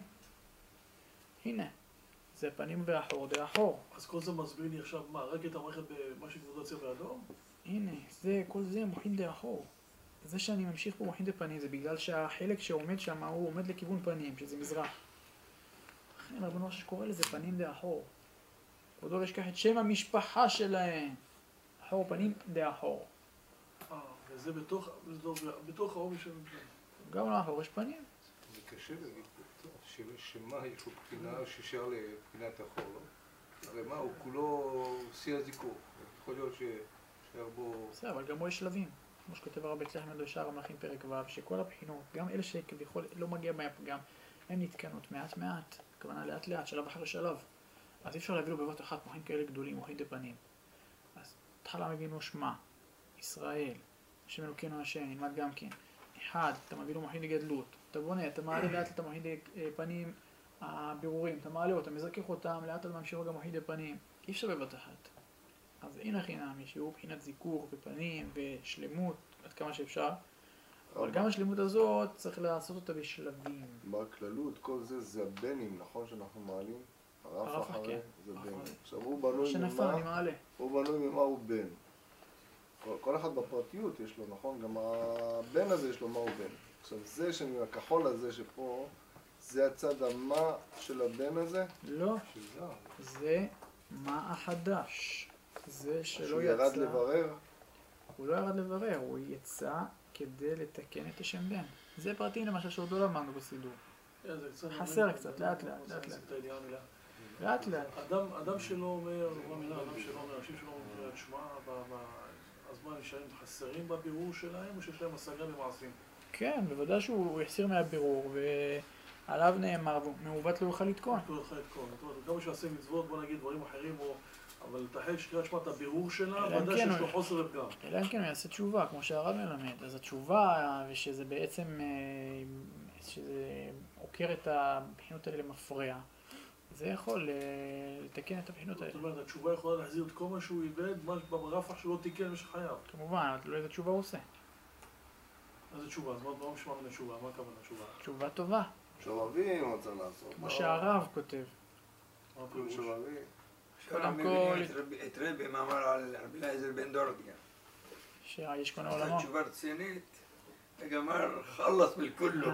הנה, זה פנים באחור, די אחור.
אז כל זה מסביר לי עכשיו מה, רק את המערכת במה שכבודו יוצא באדום?
הנה, זה, כל זה מוחין די אחור. זה שאני ממשיך פה מוחין די פנים, זה בגלל שהחלק שעומד שם הוא עומד לכיוון פנים, שזה מזרח. לכן רבנו ראש שקורא לזה פנים די אחור. כבודו לא ישכח את שם המשפחה שלהם. אחור פנים די אחור.
אה, וזה בתוך, בתוך העומי של...
גם לאחור יש פנים.
זה קשה להגיד פה, שמה יש לו בחינה שישר לבחינת החור, לא? הרי מה, הוא כולו שיא הזיכור. יכול להיות שישר בו...
בסדר, אבל גם בו יש שלבים. כמו שכותב הרב אצלך מדו שער המלכים פרק ו', שכל הבחינות, גם אלה שכביכול לא מגיע בהם פגם, הן נתקנות מעט מעט, הכוונה לאט לאט, שלב אחרי שלב. אז אי אפשר להביא לו בבת אחת מוחין כאלה גדולים, מוחין די פנים. אז התחלה מבינו שמה, ישראל, השם אלוקינו השם, נלמד גם כן. אחד, אתה מביא לו מוחין די גדלות, אתה בונה, אתה מעלה לאט את המוחין די פנים הבירורים, אתה מעלה אותם, מזכך אותם, לאט אתה ממשיך גם מוחין די פנים. אי אפשר בבת אחת. אז הנה חינמי, שהוא בחינת זיכוך ופנים ושלמות, עד כמה שאפשר. אבל גם השלמות הזאת צריך לעשות אותה בשלבים.
בכללות, כל זה זה הבנים, נכון שאנחנו מעלים? הרף
הרף,
אחרי,
כן.
זה בן.
נכון.
עכשיו הוא בנוי
שנפל, אני
ממה,
מעלה.
הוא בנוי ממה הוא בן. כל, כל אחד בפרטיות יש לו, נכון? גם הבן הזה יש לו מה הוא בן. עכשיו זה שהכחול הזה שפה, זה הצד המה של הבן הזה?
לא,
שזה...
זה מה החדש. זה שלא
שהוא
יצא...
ירד לברר?
הוא לא ירד לברר, הוא יצא כדי לתקן את השם בן. זה פרטים למשל שעוד לא למדנו בסידור. חסר קצת, לאט לאט, לאט לאט. לאט לאט.
אדם, אדם שלא אומר, לא מילה, אדם שלא אומר, אנשים שלא אומר את שמה, אז מה, נשארים חסרים בבירור שלהם, או שיש להם השגה במעשים?
כן, בוודאי שהוא יחסיר מהבירור, ועליו נאמר, מעוות לא יוכל לתקון.
לא יוכל לתקון. זאת אומרת, גם שעושה מצוות, בוא נגיד דברים אחרים, אבל תחל שקראת שמע את הבירור שלה, ודאי שיש לו חוסר לפגם.
אלא אם כן הוא יעשה תשובה, כמו שהרב מלמד. אז התשובה, ושזה בעצם, שזה עוקר את הבחינות האלה למפרע, זה יכול לתקן את הבחינות האלה.
זאת אומרת, התשובה יכולה להחזיר את כל מה שהוא איבד, מה ברפח שלא תיקן מה שחייב.
כמובן, תלוי איזה תשובה הוא עושה.
איזה תשובה? אז מה משמע מן התשובה? מה הכוונה תשובה?
תשובה טובה.
שובבים הוא צריך לעשות.
כמו שהרב כותב.
מה הפירוש?
שובבים.
קודם כל... את רבי, מה אמר על רבי אליעזר בן דורדיה.
שיש קונה עולמו.
תשובה רצינית, וגמר חלס בלכולו.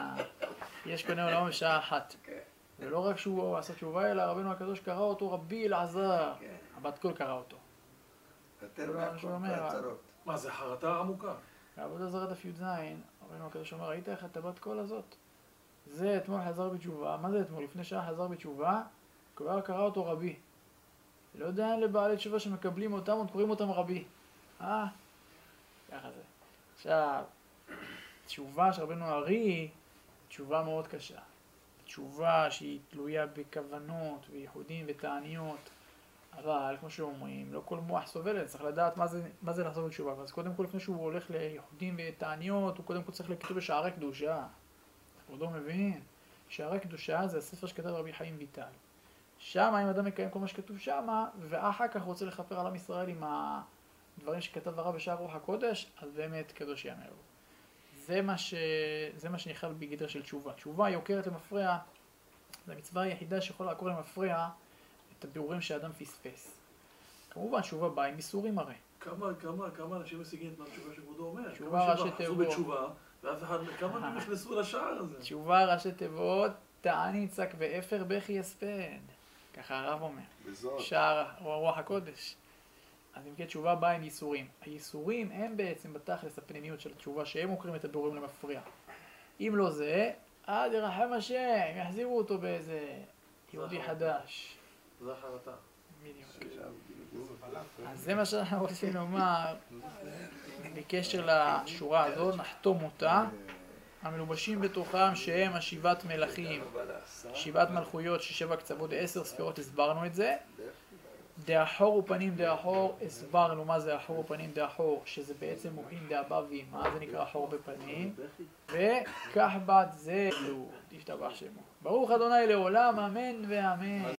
יש קונה עולמו בשעה אחת. ולא רק שהוא עשה תשובה, אלא רבינו הקדוש קרא אותו רבי אלעזר. הבת קול קרא אותו.
יותר מהכל, בהצהרות.
מה, זה חרטה עמוקה?
בעבודה זרה דף י"ז, רבינו הקדוש אומר, ראית איך את הבת קול הזאת? זה אתמול חזר בתשובה. מה זה אתמול? לפני שעה חזר בתשובה, כבר קרא אותו רבי. לא יודע לבעלי תשובה שמקבלים אותם, עוד קוראים אותם רבי. אה? ככה זה. עכשיו, תשובה של רבנו ארי, תשובה מאוד קשה. תשובה שהיא תלויה בכוונות וייחודים ותעניות, אבל כמו שאומרים, לא כל מוח סובל, צריך לדעת מה זה, מה זה לחזור בתשובה. אז קודם כל, לפני שהוא הולך לייחודים ותעניות, הוא קודם כל צריך לכתוב בשערי קדושה. הוא לא מבין. שערי קדושה זה הספר שכתב רבי חיים ויטל. שם, אם אדם מקיים כל מה שכתוב שם, ואחר כך רוצה לכפר על עם ישראל עם הדברים שכתב הרב בשער רוח הקודש, אז באמת קדוש יאמר לו. זה מה ש... זה מה שנכלל בגדר של תשובה. תשובה היא עוקרת למפרע, זו המצווה היחידה שיכולה לעקור למפרע את הבירורים שהאדם פספס. כמובן, תשובה באה עם איסורים הרי.
כמה, כמה, כמה אנשים משיגים את התשובה שכבודו אומר?
תשובה ראשי תיבות.
בתשובה, ואף אחד, כמה הם נכנסו לשער הזה?
תשובה ראשי תיבות, תעני צק ואפר בכי הספד. ככה הרב אומר.
בזאת.
שער רוח הקודש. אז אם כן, תשובה באה עם ייסורים. הייסורים הם בעצם בתכלס הפנימיות של התשובה, שהם עוקרים את הבירורים למפריע. אם לא זה, עד ירחם השם, יחזירו אותו באיזה יהודי חדש.
זה החרטה.
בדיוק. אז זה מה שאנחנו רוצים לומר בקשר לשורה הזאת, נחתום אותה. המלובשים בתוכם שהם השיבת מלכים, שיבת מלכויות, ששבע קצוות, עשר ספירות, הסברנו את זה. דאחור ופנים דאחור, הסברנו מה זה אחור ופנים דאחור, שזה בעצם מובין דאבבים, מה זה נקרא אחור בפנים, וכך בת זה לו, תשתבח שמו. ברוך אדוני לעולם, אמן ואמן.